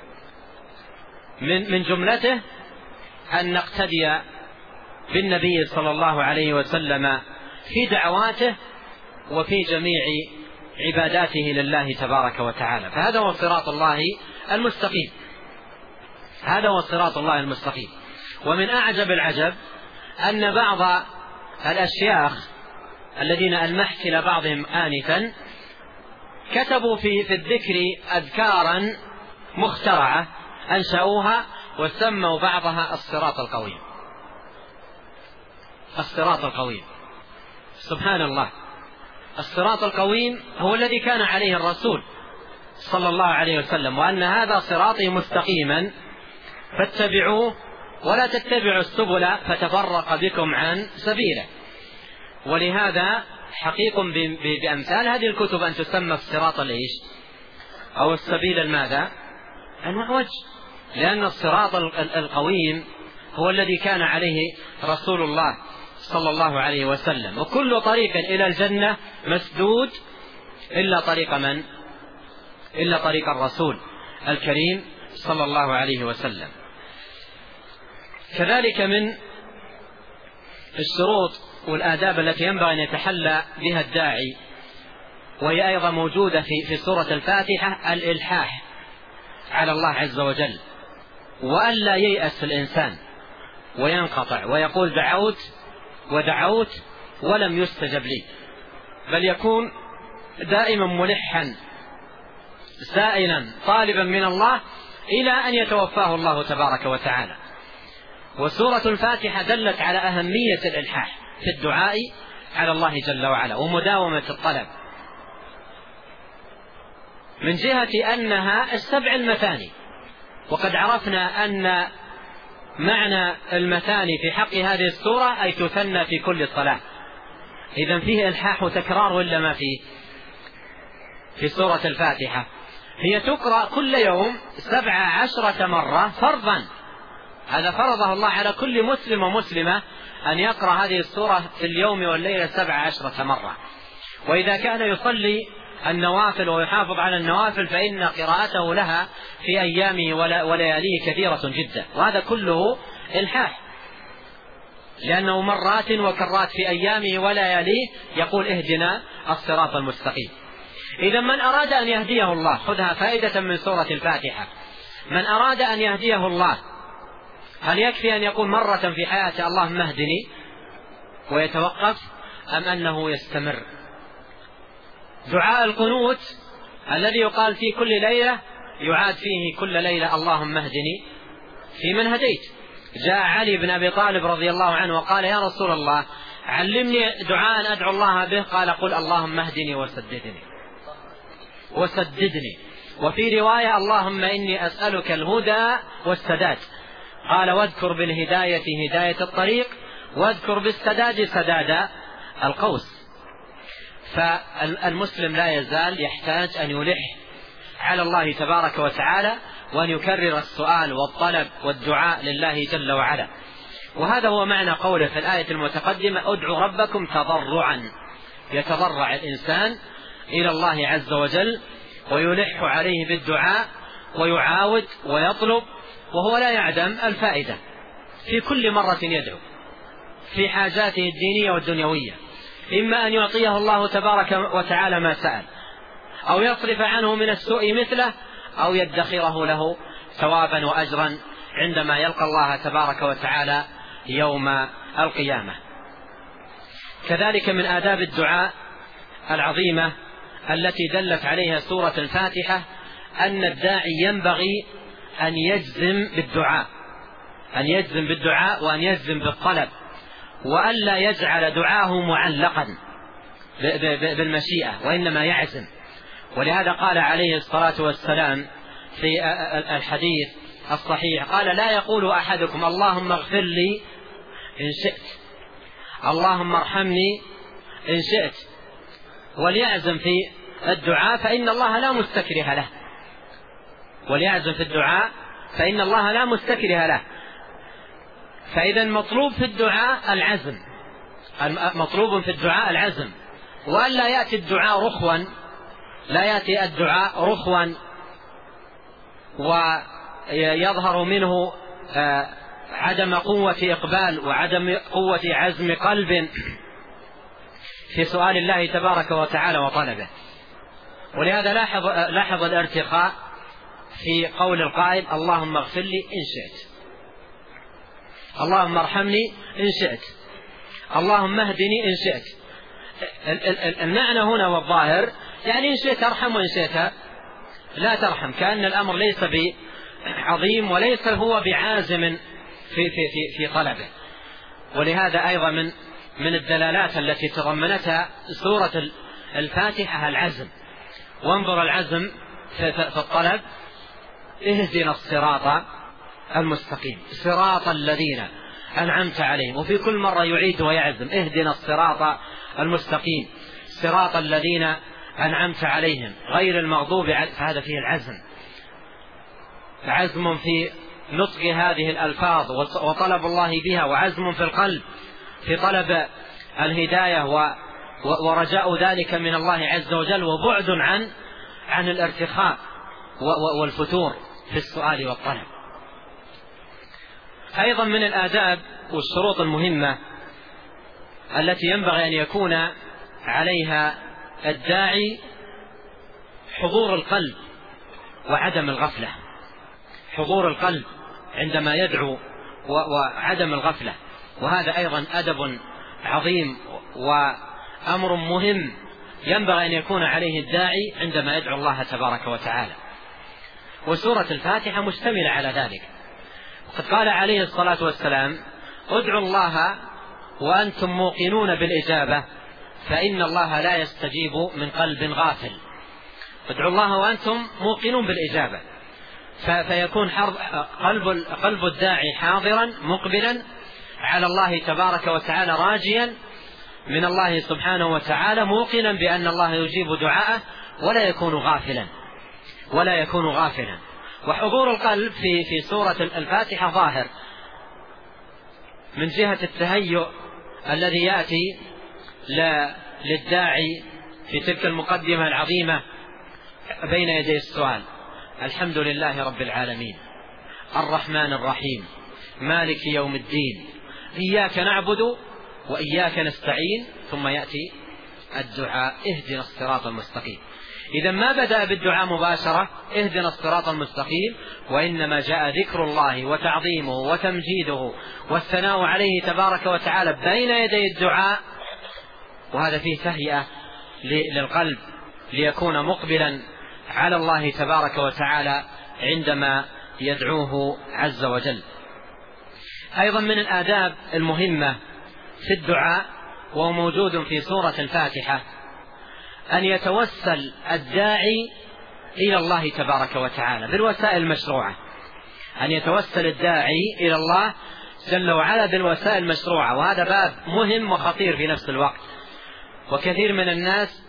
من جملته أن نقتدي بالنبي صلى الله عليه وسلم في دعواته وفي جميع عباداته لله تبارك وتعالى. فهذا هو صراط الله المستقيم، هذا هو صراط الله المستقيم. ومن أعجب العجب أن بعض الأشياخ الذين ألمحت إلى بعضهم آنفا كتبوا في الذكر أذكارا مخترعة أنشأوها وسموا بعضها الصراط القويم. الصراط القويم، سبحان الله، الصراط القويم هو الذي كان عليه الرسول صلى الله عليه وسلم، وأن هذا صراطي مستقيما فاتبعوه ولا تتبعوا السبل فتفرق بكم عن سبيله. ولهذا حقيق بأمثال هذه الكتب أن تسمى الصراط الإيش أو السبيل الماذا المعوج، لأن الصراط القويم هو الذي كان عليه رسول الله صلى الله عليه وسلم. وكل طريق إلى الجنة مسدود إلا طريق من؟ إلا طريق الرسول الكريم صلى الله عليه وسلم. كذلك من الشروط والآداب التي ينبغي أن يتحلى بها الداعي، وهي أيضا موجودة في سورة الفاتحة، الإلحاح على الله عز وجل، وألا ييأس الإنسان وينقطع ويقول دعوت ودعوت ولم يستجب لي، بل يكون دائما ملحا سائلا طالبا من الله إلى أن يتوفاه الله تبارك وتعالى. وسورة الفاتحة دلت على أهمية الإلحاح في الدعاء على الله جل وعلا ومداومة الطلب، من جهة أنها السبع المثاني، وقد عرفنا أن معنى المثاني في حق هذه السورة أي تثنى في كل صلاة. إذن فيه إلحاح وتكرار ولا ما فيه؟ في سورة الفاتحة هي تقرأ كل يوم 17 مرة فرضا، هذا فرضه الله على كل مسلم ومسلمة أن يقرأ هذه السورة في اليوم والليلة 17 مرة. وإذا كان يصلي النوافل ويحافظ على النوافل فإن قراءته لها في أيامه ولياليه كثيرة جدا، وهذا كله إلحاح، لأنه مرات وكرات في أيامه ولياليه يقول اهدنا الصراط المستقيم. إذا من أراد أن يهديه الله، خذها فائدة من سورة الفاتحة، من أراد أن يهديه الله هل يكفي أن يقول مرة في حياته اللهم اهدني ويتوقف، أم أنه يستمر؟ دعاء القنوت الذي يقال في كل ليلة يعاد فيه كل ليلة اللهم اهدني في من هديت. جاء علي بن أبي طالب رضي الله عنه وقال يا رسول الله علمني دعاء أدعو الله به، قال قل اللهم اهدني وسددني. وفي رواية اللهم إني أسألك الهدى والسداد، قال واذكر بالهداية هداية الطريق واذكر بالسداد سداد القوس. فالمسلم لا يزال يحتاج أن يلح على الله تبارك وتعالى وأن يكرر السؤال والطلب والدعاء لله جل وعلا. وهذا هو معنى قوله في الآية المتقدمة ادعوا ربكم تضرعا، يتضرع الإنسان إلى الله عز وجل ويلح عليه بالدعاء ويعاود ويطلب، وهو لا يعدم الفائدة في كل مرة يدعو في حاجاته الدينية والدنيوية، إما أن يعطيه الله تبارك وتعالى ما سأل، أو يصرف عنه من السوء مثله، أو يدخره له ثوابا وأجرا عندما يلقى الله تبارك وتعالى يوم القيامة. كذلك من آداب الدعاء العظيمة التي دلت عليها سورة الفاتحة أن الداعي ينبغي أن يجزم بالدعاء وأن يجزم بالطلب، وألا يجعل دعاه معلقا بالمشيئة، وإنما يعزم. ولهذا قال عليه الصلاة والسلام في الحديث الصحيح، قال: لا يقول أحدكم اللهم اغفر لي إن شئت، اللهم ارحمني إن شئت، وليعزم في الدعاء فإن الله لا مستكره له. وليعزم في الدعاء فإن الله لا مستكره له. فإذا مطلوب في الدعاء العزم، مطلوب في الدعاء العزم، وألا يأتي الدعاء رخوا، لا يأتي الدعاء رخوا ويظهر منه عدم قوة إقبال وعدم قوة عزم قلب في سؤال الله تبارك وتعالى وطلبه. ولهذا لاحظ الارتخاء في قول القائل: اللهم اغفر لي إن شئت، اللهم ارحمني إن شئت، اللهم اهدني إن شئت. المعنى هنا والظاهر يعني إن شئت ارحم وإن شئت لا ترحم، كأن الأمر ليس بعظيم وليس هو بعازم في طلبه. ولهذا أيضا من الدلالات التي تضمنتها سورة الفاتحة العزم. وانظر العزم في الطلب: اهدنا الصراط المستقيم، صراط الذين أنعمت عليهم. وفي كل مرة يعيد ويعزم: اهدنا الصراط المستقيم، صراط الذين أنعمت عليهم غير المغضوب عليهم. فهذا فيه العزم، عزم في نطق هذه الألفاظ وطلب الله بها، وعزم في القلب في طلب الهداية ورجاء ذلك من الله عز وجل، وبعد عن الارتخاء والفتور في السؤال والطلب. أيضا من الآداب والشروط المهمة التي ينبغي أن يكون عليها الداعي حضور القلب وعدم الغفلة. حضور القلب عندما يدعو وعدم الغفلة، وهذا أيضا أدب عظيم وأمر مهم ينبغي أن يكون عليه الداعي عندما يدعو الله تبارك وتعالى. وسورة الفاتحة مشتملة على ذلك. وقد قال عليه الصلاة والسلام: ادعوا الله وأنتم موقنون بالإجابة فإن الله لا يستجيب من قلب غافل. ادعوا الله وأنتم موقنون بالإجابة، فيكون قلب الداعي حاضرا مقبلا على الله تبارك وتعالى، راجيا من الله سبحانه وتعالى، موقنا بأن الله يجيب دعاءه ولا يكون غافلا. وحضور القلب في سورة الفاتحة ظاهر من جهة التهيؤ الذي يأتي للداعي في تلك المقدمة العظيمة بين يدي السؤال: الحمد لله رب العالمين، الرحمن الرحيم، مالك يوم الدين، إياك نعبد وإياك نستعين. ثم يأتي الدعاء: اهدنا الصراط المستقيم. إذا ما بدأ بالدعاء مباشرة اهدنا الصراط المستقيم، وإنما جاء ذكر الله وتعظيمه وتمجيده والثناء عليه تبارك وتعالى بين يدي الدعاء، وهذا فيه تهيئة للقلب ليكون مقبلا على الله تبارك وتعالى عندما يدعوه عز وجل. أيضا من الآداب المهمة في الدعاء وهو موجود في سورة الفاتحة أن يتوسل الداعي إلى الله تبارك وتعالى بالوسائل المشروعة. أن يتوسل الداعي إلى الله جل وعلا بالوسائل المشروعة، وهذا باب مهم وخطير في نفس الوقت، وكثير من الناس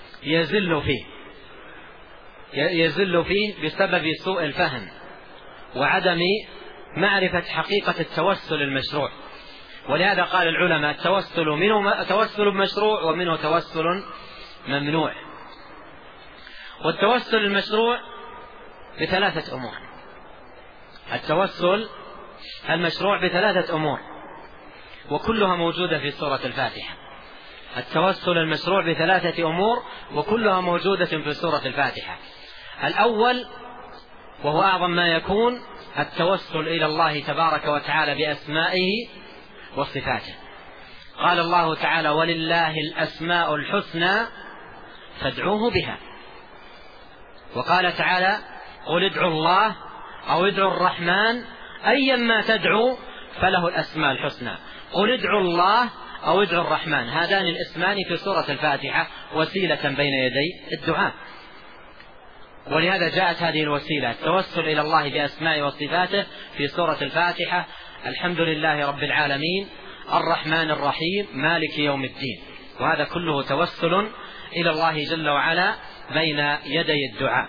يزل فيه بسبب سوء الفهم وعدم معرفة حقيقة التوسل المشروع. ولهذا قال العلماء: التوسل منه توسل مشروع ومنه توسل ممنوع. والتوسل المشروع بثلاثة أمور. التوسل المشروع بثلاثة أمور وكلها موجودة في سورة الفاتحة. التوسل المشروع بثلاثة أمور وكلها موجودة في سورة الفاتحة. الأول وهو أعظم ما يكون التوسل إلى الله تبارك وتعالى بأسمائه وصفاته. قال الله تعالى: ولله الأسماء الحسنى فادعوه بها. وقال تعالى: قل ادعوا الله أو ادعوا الرحمن، أيا ما تدعو فله الأسماء الحسنى. قل ادعوا الله أو ادعوا الرحمن، هذان الاسمان في سورة الفاتحة وسيلة بين يدي الدعاء. ولهذا جاءت هذه الوسيلة التوسل إلى الله بأسماء وصفاته في سورة الفاتحة: الحمد لله رب العالمين الرحمن الرحيم مالك يوم الدين. وهذا كله توسل إلى الله جل وعلا بين يدي الدعاء.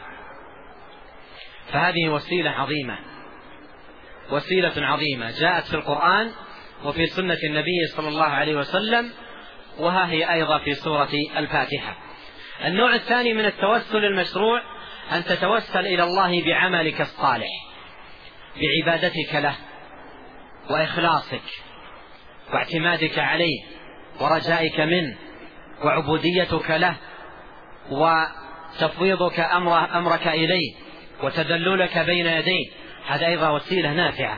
فهذه وسيلة عظيمة، وسيلة عظيمة جاءت في القرآن وفي سنة النبي صلى الله عليه وسلم، وها هي أيضا في سورة الفاتحة. النوع الثاني من التوسل المشروع أن تتوسل إلى الله بعملك الصالح، بعبادتك له وإخلاصك واعتمادك عليه ورجائك منه وعبوديتك له وتفويضك أمرك إليه وتذللك بين يديه. هذا أيضا وسيلة نافعة.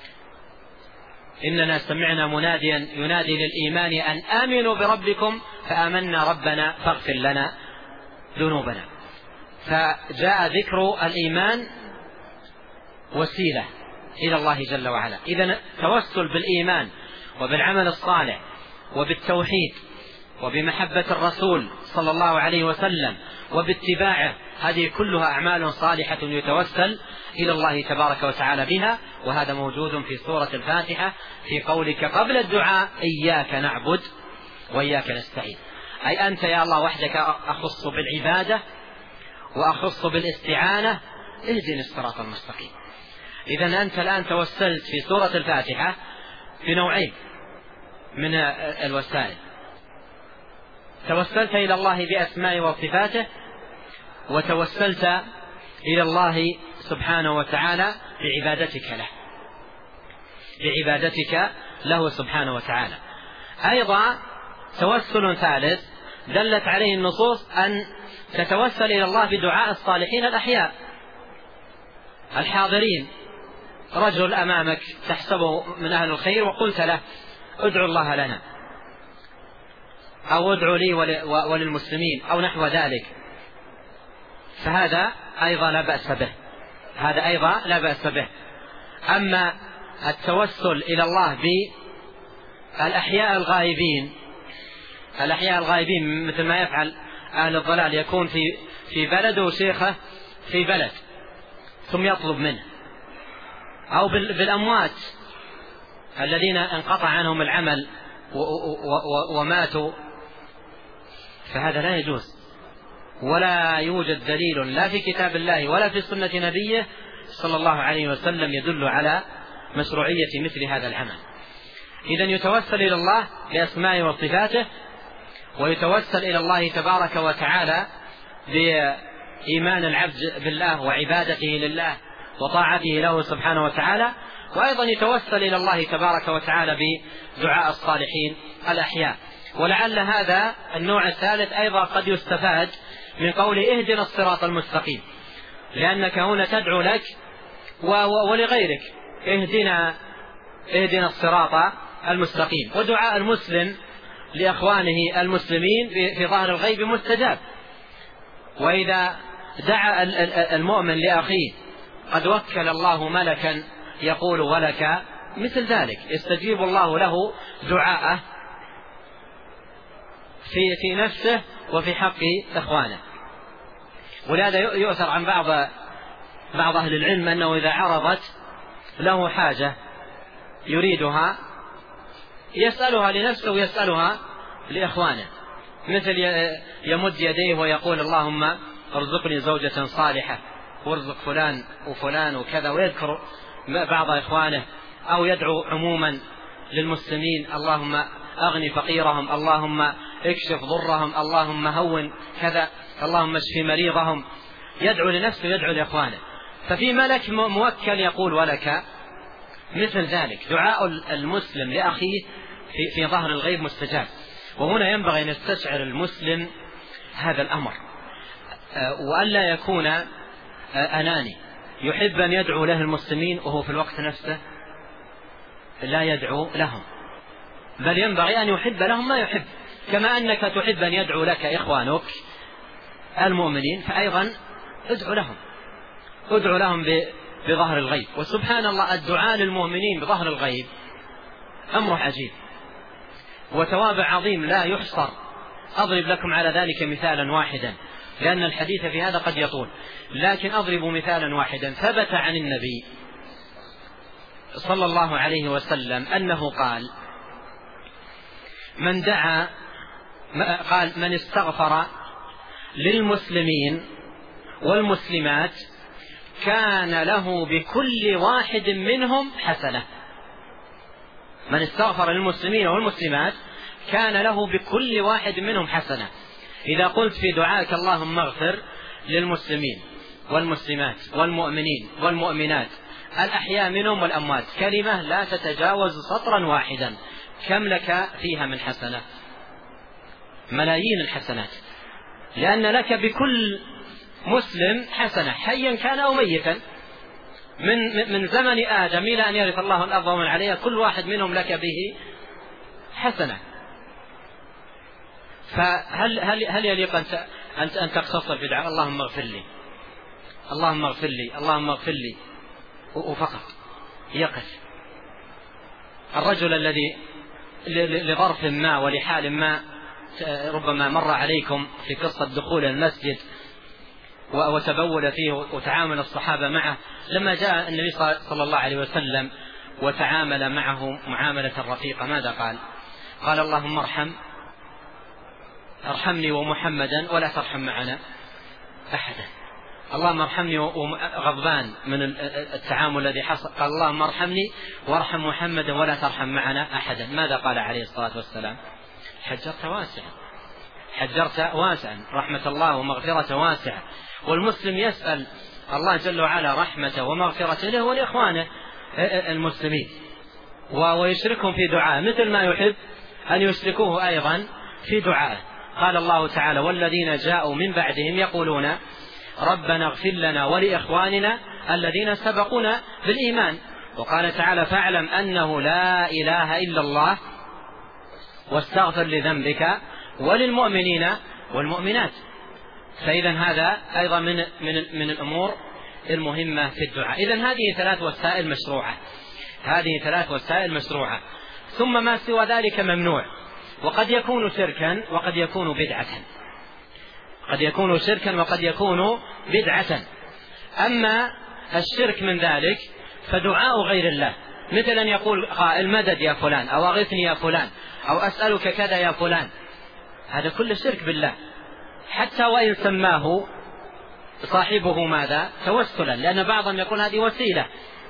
إننا سمعنا مناديا ينادي للإيمان أن آمنوا بربكم فآمنا ربنا فاغفر لنا ذنوبنا. فجاء ذكر الإيمان وسيلة إلى الله جل وعلا. إذن التوسل بالإيمان وبالعمل الصالح وبالتوحيد وبمحبة الرسول صلى الله عليه وسلم وباتباعه، هذه كلها أعمال صالحة يتوسل إلى الله تبارك وتعالى بها. وهذا موجود في سورة الفاتحة في قولك قبل الدعاء: إياك نعبد وإياك نستعين، أي أنت يا الله وحدك أخص بالعبادة وأخص بالاستعانة، اهدنا الصراط المستقيم. إذن أنت الآن توسلت في سورة الفاتحة بنوعين من الوسائل: توسلت إلى الله بأسماء وصفاته، وتوسلت إلى الله سبحانه وتعالى بعبادتك له سبحانه وتعالى. أيضا توسل ثالث دلت عليه النصوص أن تتوسل إلى الله بدعاء الصالحين الأحياء الحاضرين. رجل أمامك تحسبه من أهل الخير وقلت له: ادعو الله لنا، أو ادعو لي وللمسلمين، أو نحو ذلك، فهذا أيضا لا بأس به. أما التوسل إلى الله بالأحياء الغائبين مثل ما يفعل أهل الضلال، يكون في بلد وشيخه في بلد ثم يطلب منه، أو بالأموات الذين انقطع عنهم العمل وماتوا، فهذا لا يجوز، ولا يوجد دليل لا في كتاب الله ولا في سنة نبيه صلى الله عليه وسلم يدل على مشروعية مثل هذا العمل. إذن يتوسل إلى الله بأسماء وصفاته، ويتوسل إلى الله تبارك وتعالى بإيمان العبد بالله وعبادته لله وطاعته له سبحانه وتعالى، وأيضا يتوسل إلى الله تبارك وتعالى بدعاء الصالحين الأحياء. ولعل هذا النوع الثالث أيضا قد يستفاد من قول اهدنا الصراط المستقيم، لأنك هنا تدعو لك ولغيرك: اهدنا الصراط المستقيم. ودعاء المسلم لأخوانه المسلمين في ظهر الغيب مستجاب. وإذا دعا المؤمن لأخيه قد وكل الله ملكا يقول ولك مثل ذلك، يستجيب الله له دعاءه في نفسه وفي حق إخوانه. ولهذا يؤثر عن بعض أهل العلم أنه إذا عرضت له حاجة يريدها يسألها لنفسه ويسألها لإخوانه، مثل يمد يديه ويقول: اللهم ارزقني زوجة صالحة وارزق فلان وفلان وكذا، ويذكر بعض إخوانه، أو يدعو عموما للمسلمين: اللهم أغني فقيرهم، اللهم اكشف ضرهم، اللهم هون كذا، اللهم اشف مريضهم. يدعو لنفسه ويدعو لإخوانه. ففي ملك موكل يقول ولك مثل ذلك. دعاء المسلم لأخيه في ظهر الغيب مستجاب. وهنا ينبغي أن يستشعر المسلم هذا الأمر، وألا يكون أناني يحب أن يدعو له المسلمين وهو في الوقت نفسه لا يدعو لهم، بل ينبغي أن يحب لهم ما يحب. كما أنك تحب أن يدعو لك إخوانك المؤمنين، فأيضا ادعو لهم بظهر الغيب. وسبحان الله الدعاء للمؤمنين بظهر الغيب أمر عجيب وتوابع عظيم لا يحصر. أضرب لكم على ذلك مثالا واحدا لأن الحديث في هذا قد يطول، لكن أضرب مثالا واحدا. ثبت عن النبي صلى الله عليه وسلم أنه قال: من استغفر للمسلمين والمسلمات كان له بكل واحد منهم حسنة. من استغفر للمسلمين والمسلمات كان له بكل واحد منهم حسنة. إذا قلت في دعائك اللهم اغفر للمسلمين والمسلمات والمؤمنين والمؤمنات الأحياء منهم والأموات كلمة لا تتجاوز سطرا واحدا، كم لك فيها من حسنة؟ ملايين الحسنات، لأن لك بكل مسلم حسنة حيا كان أو ميتا، من زمن آدم إلى أن يرث الله الأرض ومن عليها كل واحد منهم لك به حسنة. فهل يليق أن تقتصر في دعاء اللهم اغفر لي اللهم اغفر لي اللهم اغفر لي وفقط يقف؟ الرجل الذي لظرف ما ولحال ما ربما مر عليكم في قصة دخول المسجد وتبول فيه وتعامل الصحابة معه، لما جاء النبي صلى الله عليه وسلم وتعامل معه معاملة رفيقة ماذا قال؟ قال: اللهم ارحمني ومحمدا ولا ترحم معنا أحدا. اللهم ارحمني غضبان من التعامل الذي حصل، قال: اللهم ارحمني وارحم محمدا ولا ترحم معنا أحدا. ماذا قال عليه الصلاة والسلام؟ حجرت واسعا، رحمة الله ومغفرة واسعة. والمسلم يسأل الله جل وعلا رحمته ومغفرته له ولإخوانه المسلمين ويشركهم في دعاء مثل ما يحب أن يشركوه أيضا في دعاء. قال الله تعالى: والذين جاءوا من بعدهم يقولون ربنا اغفر لنا ولإخواننا الذين سبقونا بالإيمان. وقال تعالى: فاعلم أنه لا إله إلا الله واستغفر لذنبك وللمؤمنين والمؤمنات. فإذا هذا أيضا من الأمور المهمة في الدعاء. إذن هذه ثلاث وسائل مشروعة. ثم ما سوى ذلك ممنوع، وقد يكون شركا وقد يكون بدعة. أما الشرك من ذلك فدعاء غير الله، مثل أن يقول قائل مدد يا فلان أو أغثني يا فلان أو أسألك كذا يا فلان، هذا كل شرك بالله، حتى وإن سماه صاحبه ماذا؟ توسلا، لأن بعضهم يقول هذه وسيلة.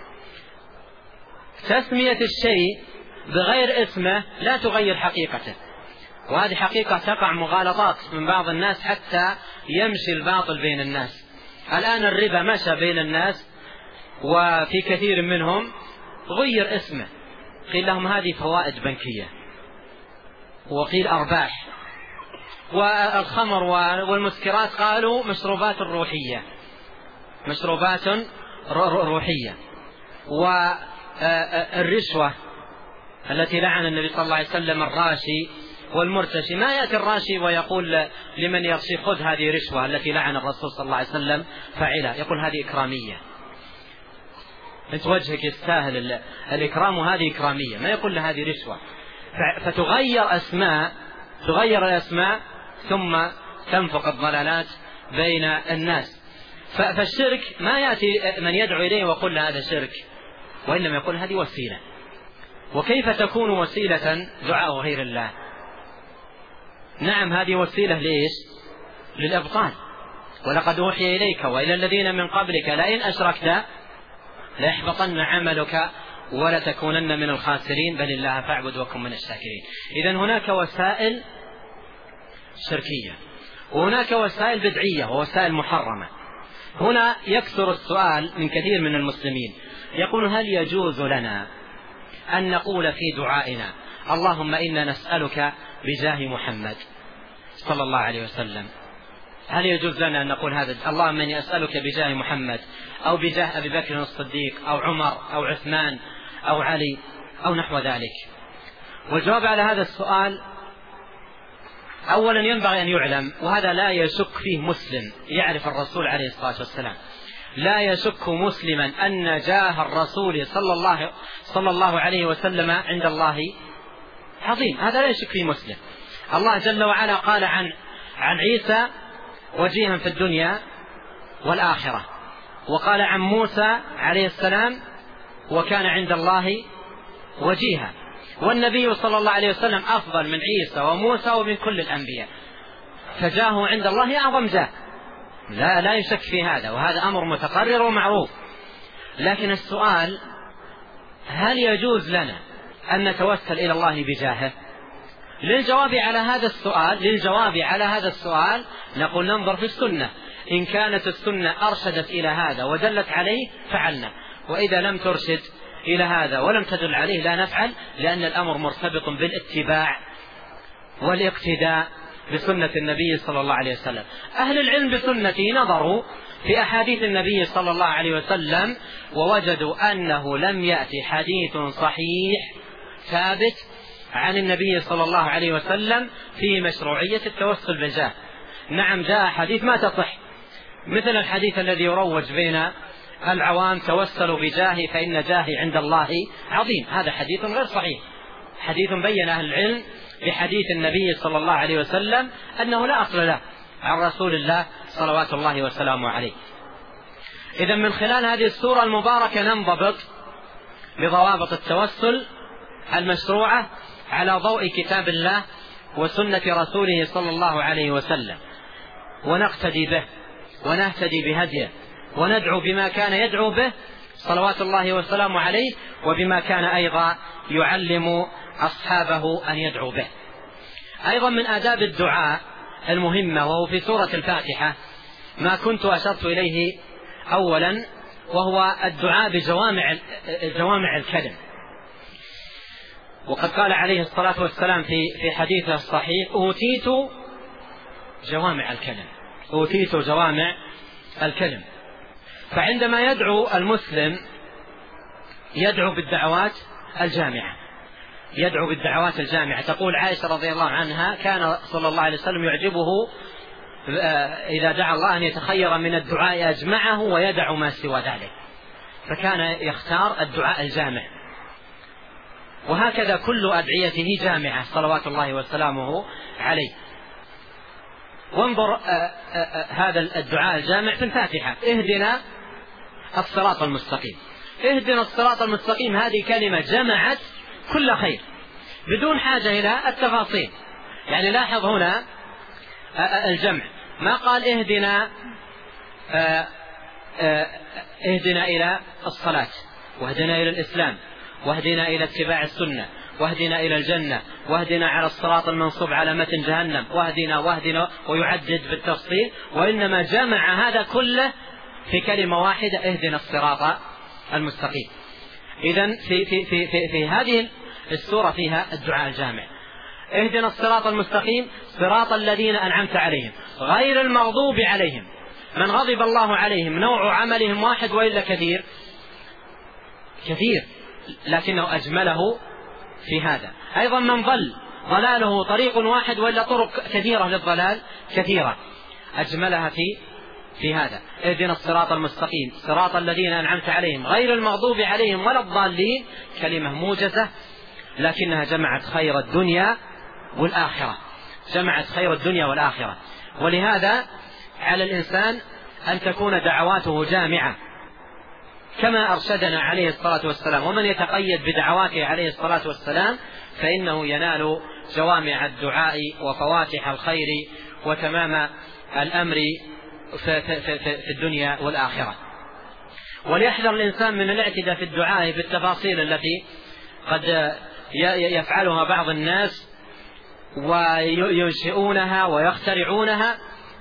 تسمية الشيء بغير اسمه لا تغير حقيقته، وهذه حقيقة تقع مغالطات من بعض الناس حتى يمشي الباطل بين الناس. الآن الربا مشى بين الناس وفي كثير منهم غير اسمه، قيل لهم هذه فوائد بنكية وقيل أرباح. والخمر والمسكرات قالوا مشروبات روحية. والرشوة التي لعن النبي صلى الله عليه وسلم الراشي والمرتشي، ما يأتي الراشي ويقول لمن يرشي خذ هذه رشوة التي لعن الرسول صلى الله عليه وسلم فاعلها، يقول هذه إكرامية، انت وجهك يستاهل الإكرام وهذه إكرامية، ما يقول له هذه رشوة. فتغير الأسماء ثم تنفق الضلالات بين الناس. فالشرك ما يأتي من يدعو إليه ويقول له هذا شرك، وإنما يقول هذه وسيلة. وكيف تكون وسيلة دعاء غير الله؟ نعم هذه وسيلة ليش؟ للإبطال. ولقد أوحي إليك وإلى الذين من قبلك لئن أشركت ليحبطن عملك ولتكونن من الخاسرين بل الله فاعبد وكن من الشاكرين. إذن هناك وسائل شركية وهناك وسائل بدعية ووسائل محرمة. هنا يكثر السؤال من كثير من المسلمين، يقول هل يجوز لنا أن نقول في دعائنا اللهم إنا نسألك بجاه محمد صلى الله عليه وسلم؟ هل يجوز لنا أن نقول هذا اللهم إني أسألك بجاه محمد أو بجاه أبي بكر الصديق أو عمر أو عثمان أو علي أو نحو ذلك؟ والجواب على هذا السؤال أولا ينبغي أن يعلم، وهذا لا يشك فيه مسلم يعرف الرسول عليه الصلاة والسلام، لا يشك مسلما أن جاه الرسول صلى الله عليه وسلم عند الله عظيم، هذا لا يشك فيه مسلم. الله جل وعلا قال عن عيسى وجيها في الدنيا والآخرة، وقال عن موسى عليه السلام وكان عند الله وجيها. والنبي صلى الله عليه وسلم أفضل من عيسى وموسى ومن كل الأنبياء، فجاه عند الله أعظم جاه، لا يشك في هذا، وهذا أمر متقرر ومعروف. لكن السؤال: هل يجوز لنا أن نتوسل إلى الله بجاهه؟ للجواب على هذا السؤال نقول: ننظر في السنة، إن كانت السنة أرشدت إلى هذا ودلت عليه فعلنا، وإذا لم ترشد إلى هذا ولم تدل عليه لا نفعل، لأن الأمر مرتبط بالاتباع والاقتداء بسنة النبي صلى الله عليه وسلم. أهل العلم بسنته نظروا في أحاديث النبي صلى الله عليه وسلم ووجدوا أنه لم يأتي حديث صحيح ثابت عن النبي صلى الله عليه وسلم في مشروعية التوسل بالجاه. نعم، جاء حديث ما تصح، مثل الحديث الذي يروج بين العوام: توسلوا بجاهي فإن جاهي عند الله عظيم. هذا حديث غير صحيح، حديث بين أهل العلم بحديث النبي صلى الله عليه وسلم أنه لا أصل له عن رسول الله صلوات الله وسلامه عليه. إذن من خلال هذه السورة المباركة ننضبط بضوابط التوسل المشروعة على ضوء كتاب الله وسنة رسوله صلى الله عليه وسلم، ونقتدي به ونهتدي بهديه، وندعو بما كان يدعو به صلوات الله وسلامه عليه، وبما كان أيضا يعلم أصحابه أن يدعو به. أيضا من آداب الدعاء المهمة وهو في سورة الفاتحة ما كنت أشرت إليه أولا، وهو الدعاء بجوامع الكلم. وقد قال عليه الصلاة والسلام في حديثه الصحيح: أوتيت جوامع الكلم. فعندما يدعو المسلم يدعو بالدعوات الجامعة. تقول عائشة رضي الله عنها: كان صلى الله عليه وسلم يعجبه إذا دعا الله أن يتخير من الدعاء أجمعه ويدع ما سوى ذلك، فكان يختار الدعاء الجامع. وهكذا كل أدعيته جامعة صلوات الله وسلامه عليه. وانظر هذا الدعاء الجامع في الفاتحة: اهدنا الصراط المستقيم. اهدنا الصراط المستقيم، هذه كلمة جمعت كل خير بدون حاجة إلى التفاصيل. يعني لاحظ هنا الجمع، ما قال اهدنا إلى الصلاة، واهدنا إلى الإسلام، واهدنا إلى اتباع السنة، واهدنا إلى الجنة، واهدنا على الصراط المنصوب على متن جهنم، واهدنا ويعدد بالتفصيل، وإنما جمع هذا كله في كلمة واحدة: اهدنا الصراط المستقيم. إذن في هذه السورة فيها الدعاء الجامع: اهدنا الصراط المستقيم صراط الذين أنعمت عليهم غير المغضوب عليهم. من غضب الله عليهم نوع عملهم واحد وإلا كثير، لكنه أجمله في هذا. أيضا من ضل ضلاله طريق واحد وإلا طرق كثيرة للضلال كثيرة، أجملها في هذا: اهدنا الصراط المستقيم صراط الذين أنعمت عليهم غير المغضوب عليهم ولا الضالين. كلمة موجزة لكنها جمعت خير الدنيا والآخرة. ولهذا على الإنسان أن تكون دعواته جامعة كما أرشدنا عليه الصلاة والسلام. ومن يتقيد بدعواته عليه الصلاة والسلام فإنه ينال جوامع الدعاء وفواتح الخير وتمام الأمر في الدنيا والآخرة. وليحذر الإنسان من الاعتداء في الدعاء بالتفاصيل التي قد يفعلها بعض الناس وينشئونها ويخترعونها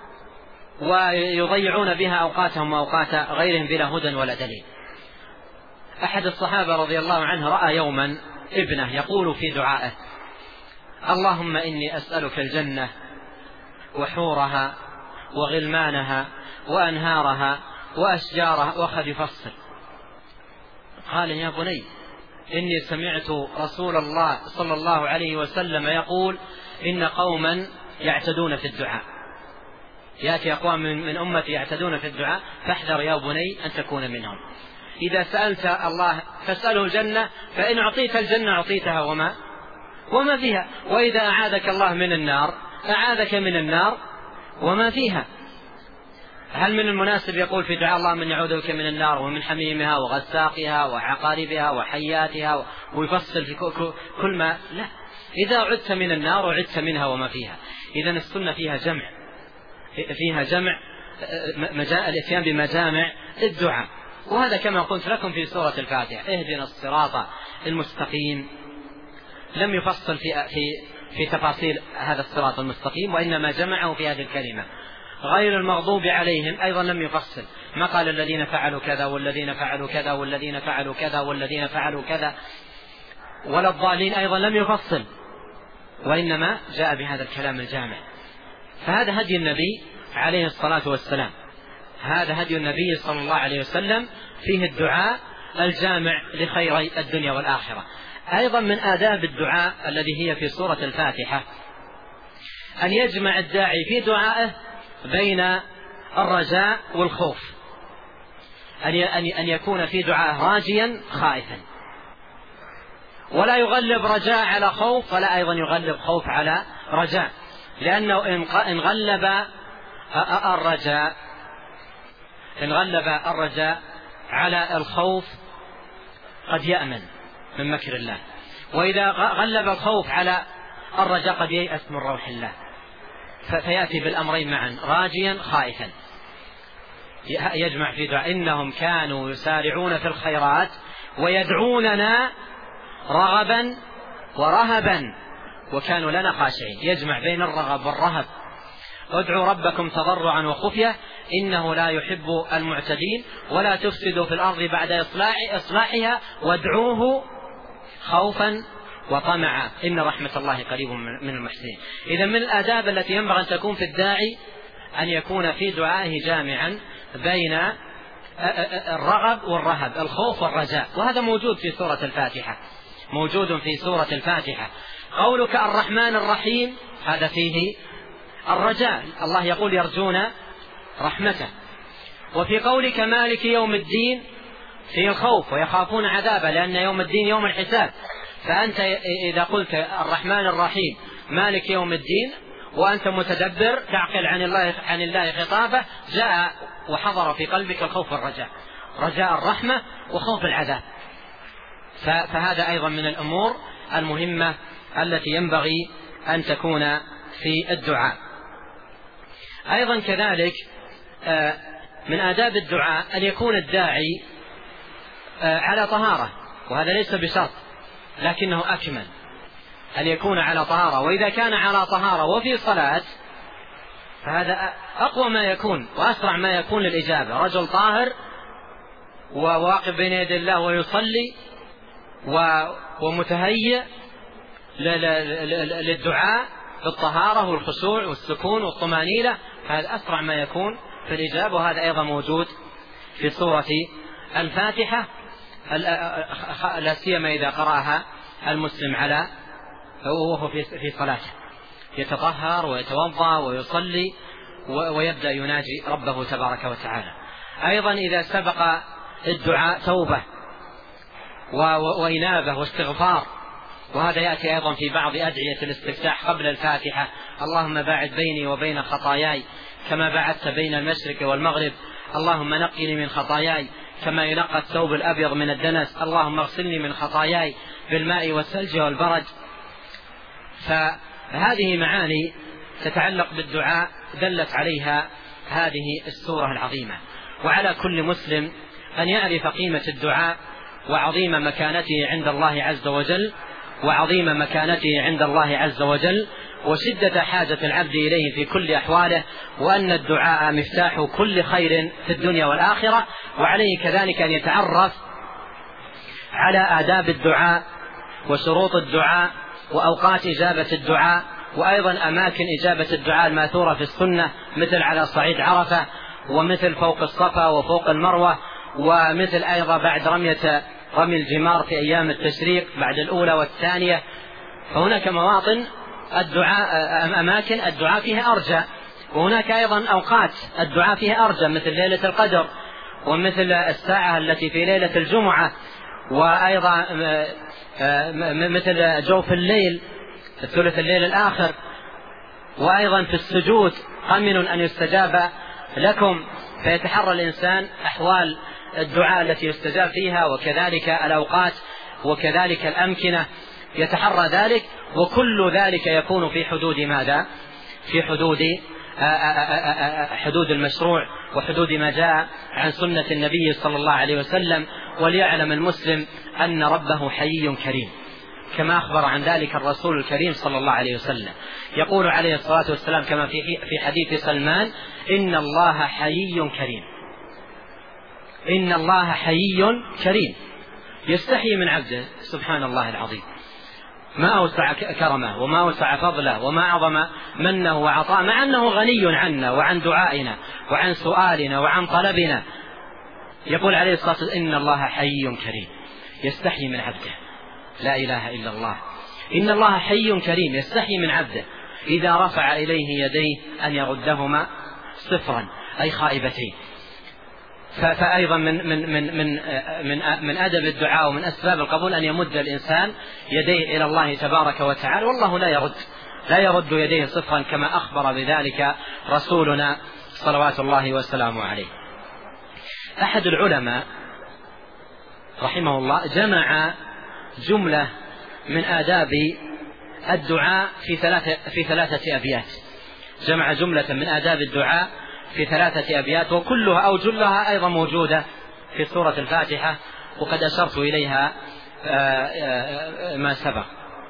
ويضيعون بها أوقاتهم وأوقات غيرهم بلا هدى ولا دليل. أحد الصحابة رضي الله عنه رأى يوما ابنه يقول في دعائه: اللهم إني أسألك الجنة وحورها وغلمانها وأنهارها وأشجارها وخذ فصل. قال: يا بني إني سمعت رسول الله صلى الله عليه وسلم يقول: إن قوما يعتدون في الدعاء. يأتي أقوام من أمتي يعتدون في الدعاء فاحذر يا بني أن تكون منهم. إذا سألت الله فاسأله الجنة، فإن أعطيت الجنة أعطيتها وما فيها، وإذا أعاذك الله من النار أعاذك من النار وما فيها. هل من المناسب يقول في دعاء الله من يعوذ بك من النار ومن حميمها وغساقها وعقاربها وحياتها ويفصل في كل ما؟ لا، إذا عدت من النار عدت منها وما فيها. إذن السنة فيها جمع الاتيان بمجامع الدعاء، وهذا كما قلت لكم في سورة الفاتحة: اهدنا الصراط المستقيم. لم يفصل في تفاصيل هذا الصراط المستقيم، وإنما جمعه في هذه الكلمة. غير المغضوب عليهم أيضا لم يفصل، ما قال الذين فعلوا كذا والذين فعلوا كذا والذين فعلوا كذا والذين فعلوا كذا، ولا الضالين أيضا لم يفصل، وإنما جاء بهذا الكلام الجامع. فهذا هدي النبي عليه الصلاة والسلام، هذا هدي النبي صلى الله عليه وسلم، فيه الدعاء الجامع لخيري الدنيا والآخرة. أيضا من آداب الدعاء الذي هي في سورة الفاتحة أن يجمع الداعي في دعائه بين الرجاء والخوف، أن يكون في دعائه راجيا خائفا، ولا يغلب رجاء على خوف، ولا أيضا يغلب خوف على رجاء، لأنه إن غلب الرجاء على الخوف قد يأمن من مكر الله، وإذا غلب الخوف على الرجاء قد ييأس من روح الله، فيأتي بالأمرين معا راجيا خائفا. يجمع في دعاء: إنهم كانوا يسارعون في الخيرات ويدعوننا رغبا ورهبا وكانوا لنا خاشعين. يجمع بين الرغب والرهب: ادعوا ربكم تضرعا وخفية إنه لا يحب المعتدين ولا تفسدوا في الأرض بعد إصلاحها وادعوه خوفا وطمعا إن رحمة الله قريب من المحسنين. إذا من الآداب التي ينبغي أن تكون في الداعي أن يكون في دعائه جامعا بين الرغب والرهب، الخوف والرجاء، وهذا موجود في سورة الفاتحة، موجود في سورة الفاتحة. قولك الرحمن الرحيم هذا فيه الرجاء، الله يقول يرجون رحمته. وفي قولك مالك يوم الدين فيه الخوف ويخافون عذابه، لأن يوم الدين يوم الحساب. فأنت إذا قلت الرحمن الرحيم مالك يوم الدين وأنت متدبر تعقل عن الله خطابه، جاء وحضر في قلبك الخوف والرجاء، رجاء الرحمة وخوف العذاب. فهذا أيضا من الأمور المهمة التي ينبغي أن تكون في الدعاء. أيضا كذلك من آداب الدعاء أن يكون الداعي على طهارة، وهذا ليس بشرط لكنه أكمل أن يكون على طهارة، وإذا كان على طهارة وفي صلاة فهذا أقوى ما يكون وأسرع ما يكون للإجابة. رجل طاهر وواقف بين يدي الله ويصلي ومتهيئ للدعاء بالطهارة والخشوع والسكون والطمأنينة، هذا أسرع ما يكون في الإجابة، وهذا أيضا موجود في سورة الفاتحة، لا سيما إذا قرأها المسلم وهو في صلاته، يتطهر ويتوضأ ويصلي ويبدأ يناجي ربه تبارك وتعالى. أيضا إذا سبق الدعاء توبة وإنابة واستغفار، وهذا يأتي أيضا في بعض أدعية الاستفتاح قبل الفاتحة: اللهم باعد بيني وبين خطاياي كما بعدت بين المشرق والمغرب، اللهم نقني من خطاياي كما ينقى الثوب الأبيض من الدنس، اللهم اغسلني من خطاياي بالماء والثلج والبرد. فهذه معاني تتعلق بالدعاء دلت عليها هذه السورة العظيمة. وعلى كل مسلم أن يعرف قيمة الدعاء وعظيم مكانته عند الله عز وجل، وعظيم مكانته عند الله عز وجل، وشدة حاجة العبد إليه في كل أحواله، وأن الدعاء مفتاح كل خير في الدنيا والآخرة. وعليه كذلك أن يتعرف على آداب الدعاء وشروط الدعاء وأوقات إجابة الدعاء، وأيضا أماكن إجابة الدعاء الماثورة في السنة، مثل على صعيد عرفة، ومثل فوق الصفا وفوق المروة، ومثل أيضا بعد رمي الجمار في أيام التشريق بعد الأولى والثانية. فهناك مواطن الدعاء، أماكن الدعاء فيها أرجى، وهناك أيضا أوقات الدعاء فيها أرجى، مثل ليلة القدر، ومثل الساعة التي في ليلة الجمعة، وأيضا مثل جوف الليل، ثلث الليل الآخر. وأيضا في السجود قمن أن يستجاب لكم، فيتحرى الإنسان أحوال الدعاء التي يستجاب فيها، وكذلك الأوقات، وكذلك الأمكنة، يتحرى ذلك. وكل ذلك يكون في حدود ماذا؟ في حدود المشروع، وحدود ما جاء عن سنة النبي صلى الله عليه وسلم. وليعلم المسلم أن ربه حيي كريم، كما أخبر عن ذلك الرسول الكريم صلى الله عليه وسلم. يقول عليه الصلاة والسلام كما في حديث سلمان: إن الله حيي كريم، إن الله حيي كريم، يستحي من عبده. سبحان الله العظيم، ما أوسع كرمه وما أوسع فضله وما أعظم منه وعطاء، مع أنه غني عنا وعن دعائنا وعن سؤالنا وعن طلبنا. يقول عليه الصلاة والسلام: إن الله حيي كريم، يستحي من عبده. لا إله إلا الله. إن الله حي كريم، يستحي من عبده إذا رفع إليه يديه أن يردهما صفرا، أي خائبتين. فأيضا من أدب الدعاء ومن أسباب القبول أن يمد الإنسان يديه إلى الله تبارك وتعالى، والله لا يرد يديه صفرا، كما أخبر بذلك رسولنا صلوات الله وسلامه عليه. أحد العلماء رحمه الله جمع جملة من آداب الدعاء في ثلاثة أبيات. جمع جملة من آداب الدعاء في 3 أبيات، وكلها أو جلها أيضا موجودة في سورة الفاتحة، وقد أشرت إليها ما سبق.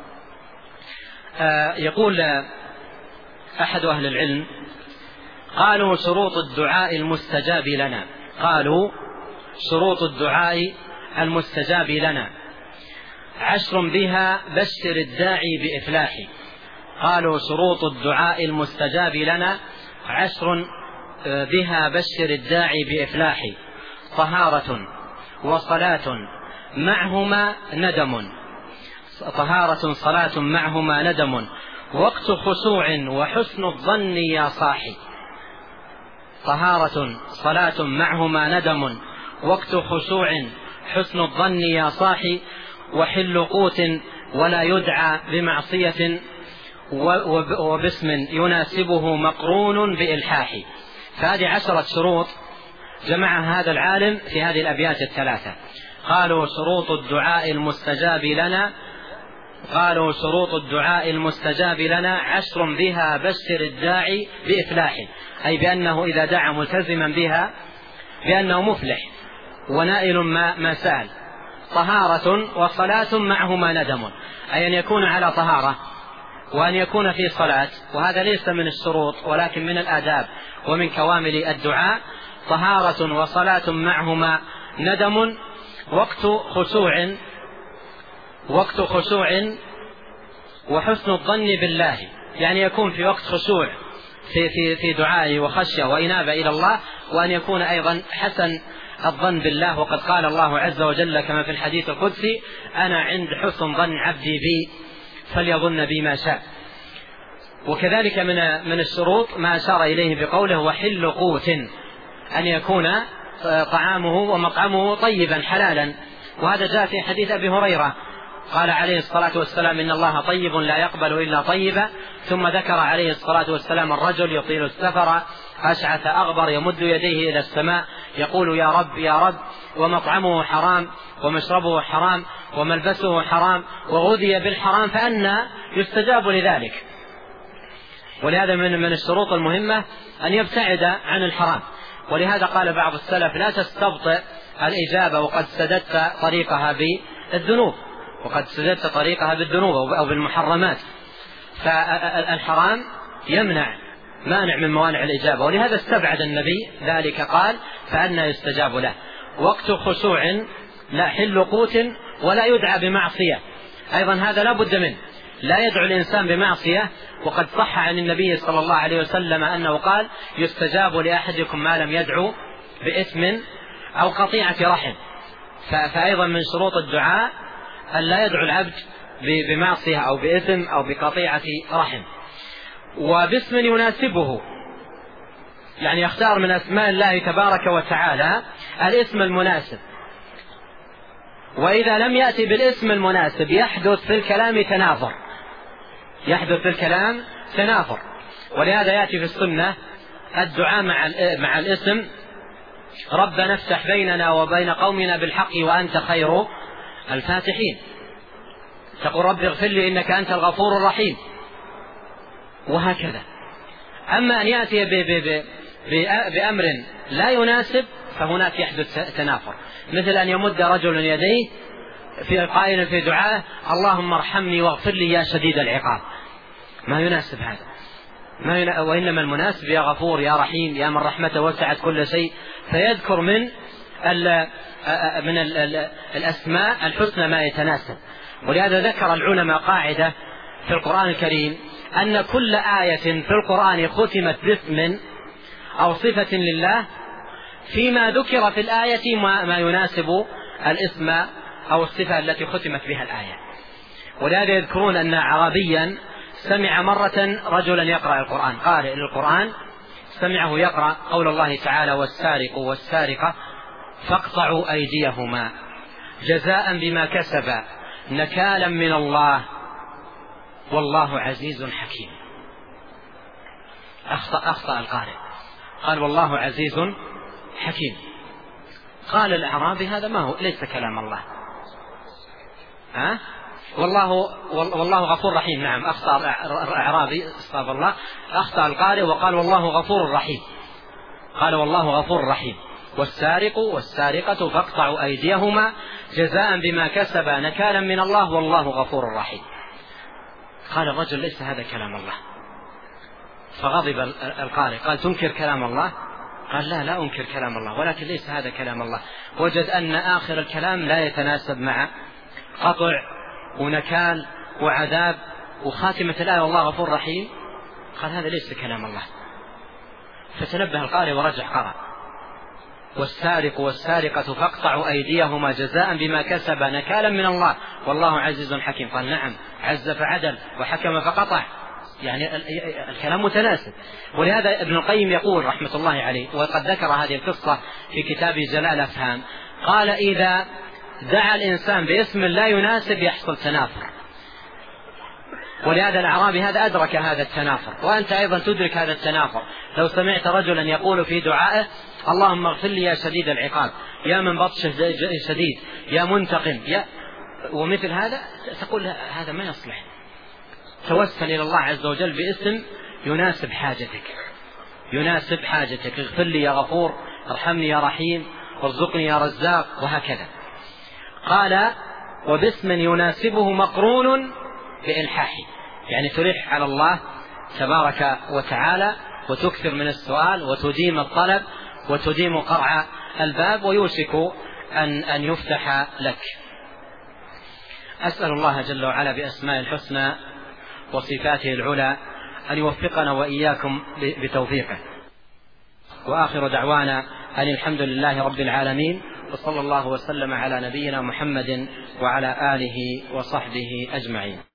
يقول أحد أهل العلم: قالوا شروط الدعاء المستجاب لنا، قالوا شروط الدعاء المستجاب لنا 10 بها بشر الداعي بإفلاح. قالوا شروط الدعاء المستجاب لنا 10 بها بشر الداعي بإفلاح: طهارة وصلاة معهما ندم، طهارة صلاة معهما ندم، وقت خشوع وحسن الظن يا صاحي. طهارة صلاة معهما ندم، وقت خشوع حسن الظن يا صاحي، وحل قوت ولا يدعى بمعصية، وباسم يناسبه مقرون بإلحاح. فهذه 10 شروط جمعها هذا العالم في هذه الأبيات ال3. قالوا شروط الدعاء المستجاب لنا، قالوا شروط الدعاء المستجاب لنا 10 بها بشر الداعي بإفلاح، أي بأنه إذا دعا ملتزما بها بأنه مفلح ونائل ما سأل. طهارة وصلاة معهما ندم، أي أن يكون على طهارة وأن يكون في صلاة، وهذا ليس من الشروط ولكن من الآداب ومن كوامل الدعاء. طهارة وصلاة معهما ندم، وقت خشوع وحسن الظن بالله، يعني يكون في وقت خشوع في دعائه وخشية وإنابة إلى الله، وأن يكون أيضا حسن الظن بالله. وقد قال الله عز وجل كما في الحديث القدسي: أنا عند حسن ظن عبدي بي فليظن بي ما شاء. وكذلك من الشروط ما أشار إليه بقوله: وحل قوت، أن يكون طعامه ومطعمه طيبا حلالا. وهذا جاء في حديث أبي هريرة، قال عليه الصلاة والسلام: إن الله طيب لا يقبل إلا طيبا. ثم ذكر عليه الصلاة والسلام الرجل يطيل السفر أشعث أغبر يمد يديه إلى السماء يقول: يا رب يا رب، ومطعمه حرام ومشربه حرام وملبسه حرام وغذي بالحرام، فأنى يستجاب لذلك. ولهذا من الشروط المهمة أن يبتعد عن الحرام. ولهذا قال بعض السلف: لا تستبطئ الإجابة وقد سددت طريقها بالذنوب أو بالمحرمات. فالحرام مانع من موانع الإجابة، ولهذا استبعد النبي ذلك، قال: فأنى يستجاب له. وقت خشوع لا حل قوت ولا يدعى بمعصية، أيضا هذا لا بد منه، لا يدعو الإنسان بمعصية. وقد صح عن النبي صلى الله عليه وسلم أنه قال: يستجاب لأحدكم ما لم يدعو بإثم أو قطيعة رحم. فأيضا من شروط الدعاء أن لا يدعو العبد بمعصية أو بإثم أو بقطيعة رحم. وباسم يناسبه، يعني يختار من أسماء الله تبارك وتعالى الاسم المناسب، وإذا لم يأتي بالاسم المناسب يحدث في الكلام تنافر. ولهذا يأتي في السنة الدعاء مع الاسم: ربنا افتح بيننا وبين قومنا بالحق وأنت خير الفاتحين. تقول رب اغفر لي إنك أنت الغفور الرحيم، وهكذا. أما أن يأتي بأمر لا يناسب فهناك يحدث تنافر، مثل أن يمد رجل يديه في قائل في دعائه: اللهم ارحمني واغفر لي يا شديد العقاب. ما يناسب هذا، وإنما المناسب يا غفور يا رحيم يا من رحمته وسعت كل شيء، فيذكر من الأسماء الحسنى ما يتناسب. ولهذا ذكر العلماء قاعدة في القرآن الكريم أن كل آية في القرآن ختمت باسم أو صفة لله فيما ذكر في الآية ما يناسب الاسم أو الصفة التي ختمت بها الآية. ولهذا يذكرون أن عربيا سمع مرة رجلا يقرأ القرآن، قارئ للقرآن، سمعه يقرأ قول الله تعالى: والسارق والسارقة فاقطعوا أيديهما جزاء بما كسبا نكالا من الله والله عزيز حكيم. أخطأ القارئ، قال والله عزيز حكيم. قال الأعرابي: هذا ما هو، ليس كلام الله. والله غفور رحيم. نعم، أخطأ الأعرابي، استغفر الله، أخطأ القارئ وقال والله غفور رحيم. قال والله غفور رحيم: والسارق والسارقة فاقطعوا أيديهما جزاء بما كسبا نكالا من الله والله غفور رحيم. قال الرجل: ليس هذا كلام الله. فغضب القارئ، قال: تنكر كلام الله؟ قال: لا أنكر كلام الله، ولكن ليس هذا كلام الله. وجد أن آخر الكلام لا يتناسب مع قطع ونكال وعذاب وخاتمة الآية والله غفور رحيم. قال: هذا ليس كلام الله. فتنبه القارئ ورجع قرأ: والسارق والسارقة فاقطعوا أيديهما جزاء بما كسب نكالا من الله والله عزيز حكيم. قال: نعم، عز فعدل وحكم فقطع، يعني الكلام متناسب. ولهذا ابن القيم يقول رحمة الله عليه، وقد ذكر هذه القصة في كتاب جلاء الأفهام، قال: إذا دعا الإنسان باسم لا يناسب يحصل تنافر. ولهذا الأعرابي هذا أدرك هذا التنافر، وأنت أيضا تدرك هذا التنافر. لو سمعت رجلا يقول في دعائه: اللهم اغفر لي يا شديد العقاب، يا من بطشه شديد، يا منتقم، ومثل هذا، تقول هذا ما يصلح. توسل إلى الله عز وجل باسم يناسب حاجتك، اغفر لي يا غفور، ارحمني يا رحيم، ارزقني يا رزاق، وهكذا. قال: وباسم يناسبه مقرون بإلحاحه، يعني تلح على الله تبارك وتعالى وتكثر من السؤال وتديم الطلب وتديم قرع الباب، ويوشك أن يفتح لك. أسأل الله جل وعلا بأسماء الحسنى وصفاته العلى أن يوفقنا وإياكم بتوفيقه. وآخر دعوانا أن الحمد لله رب العالمين، وصلى الله وسلم على نبينا محمد وعلى آله وصحبه أجمعين.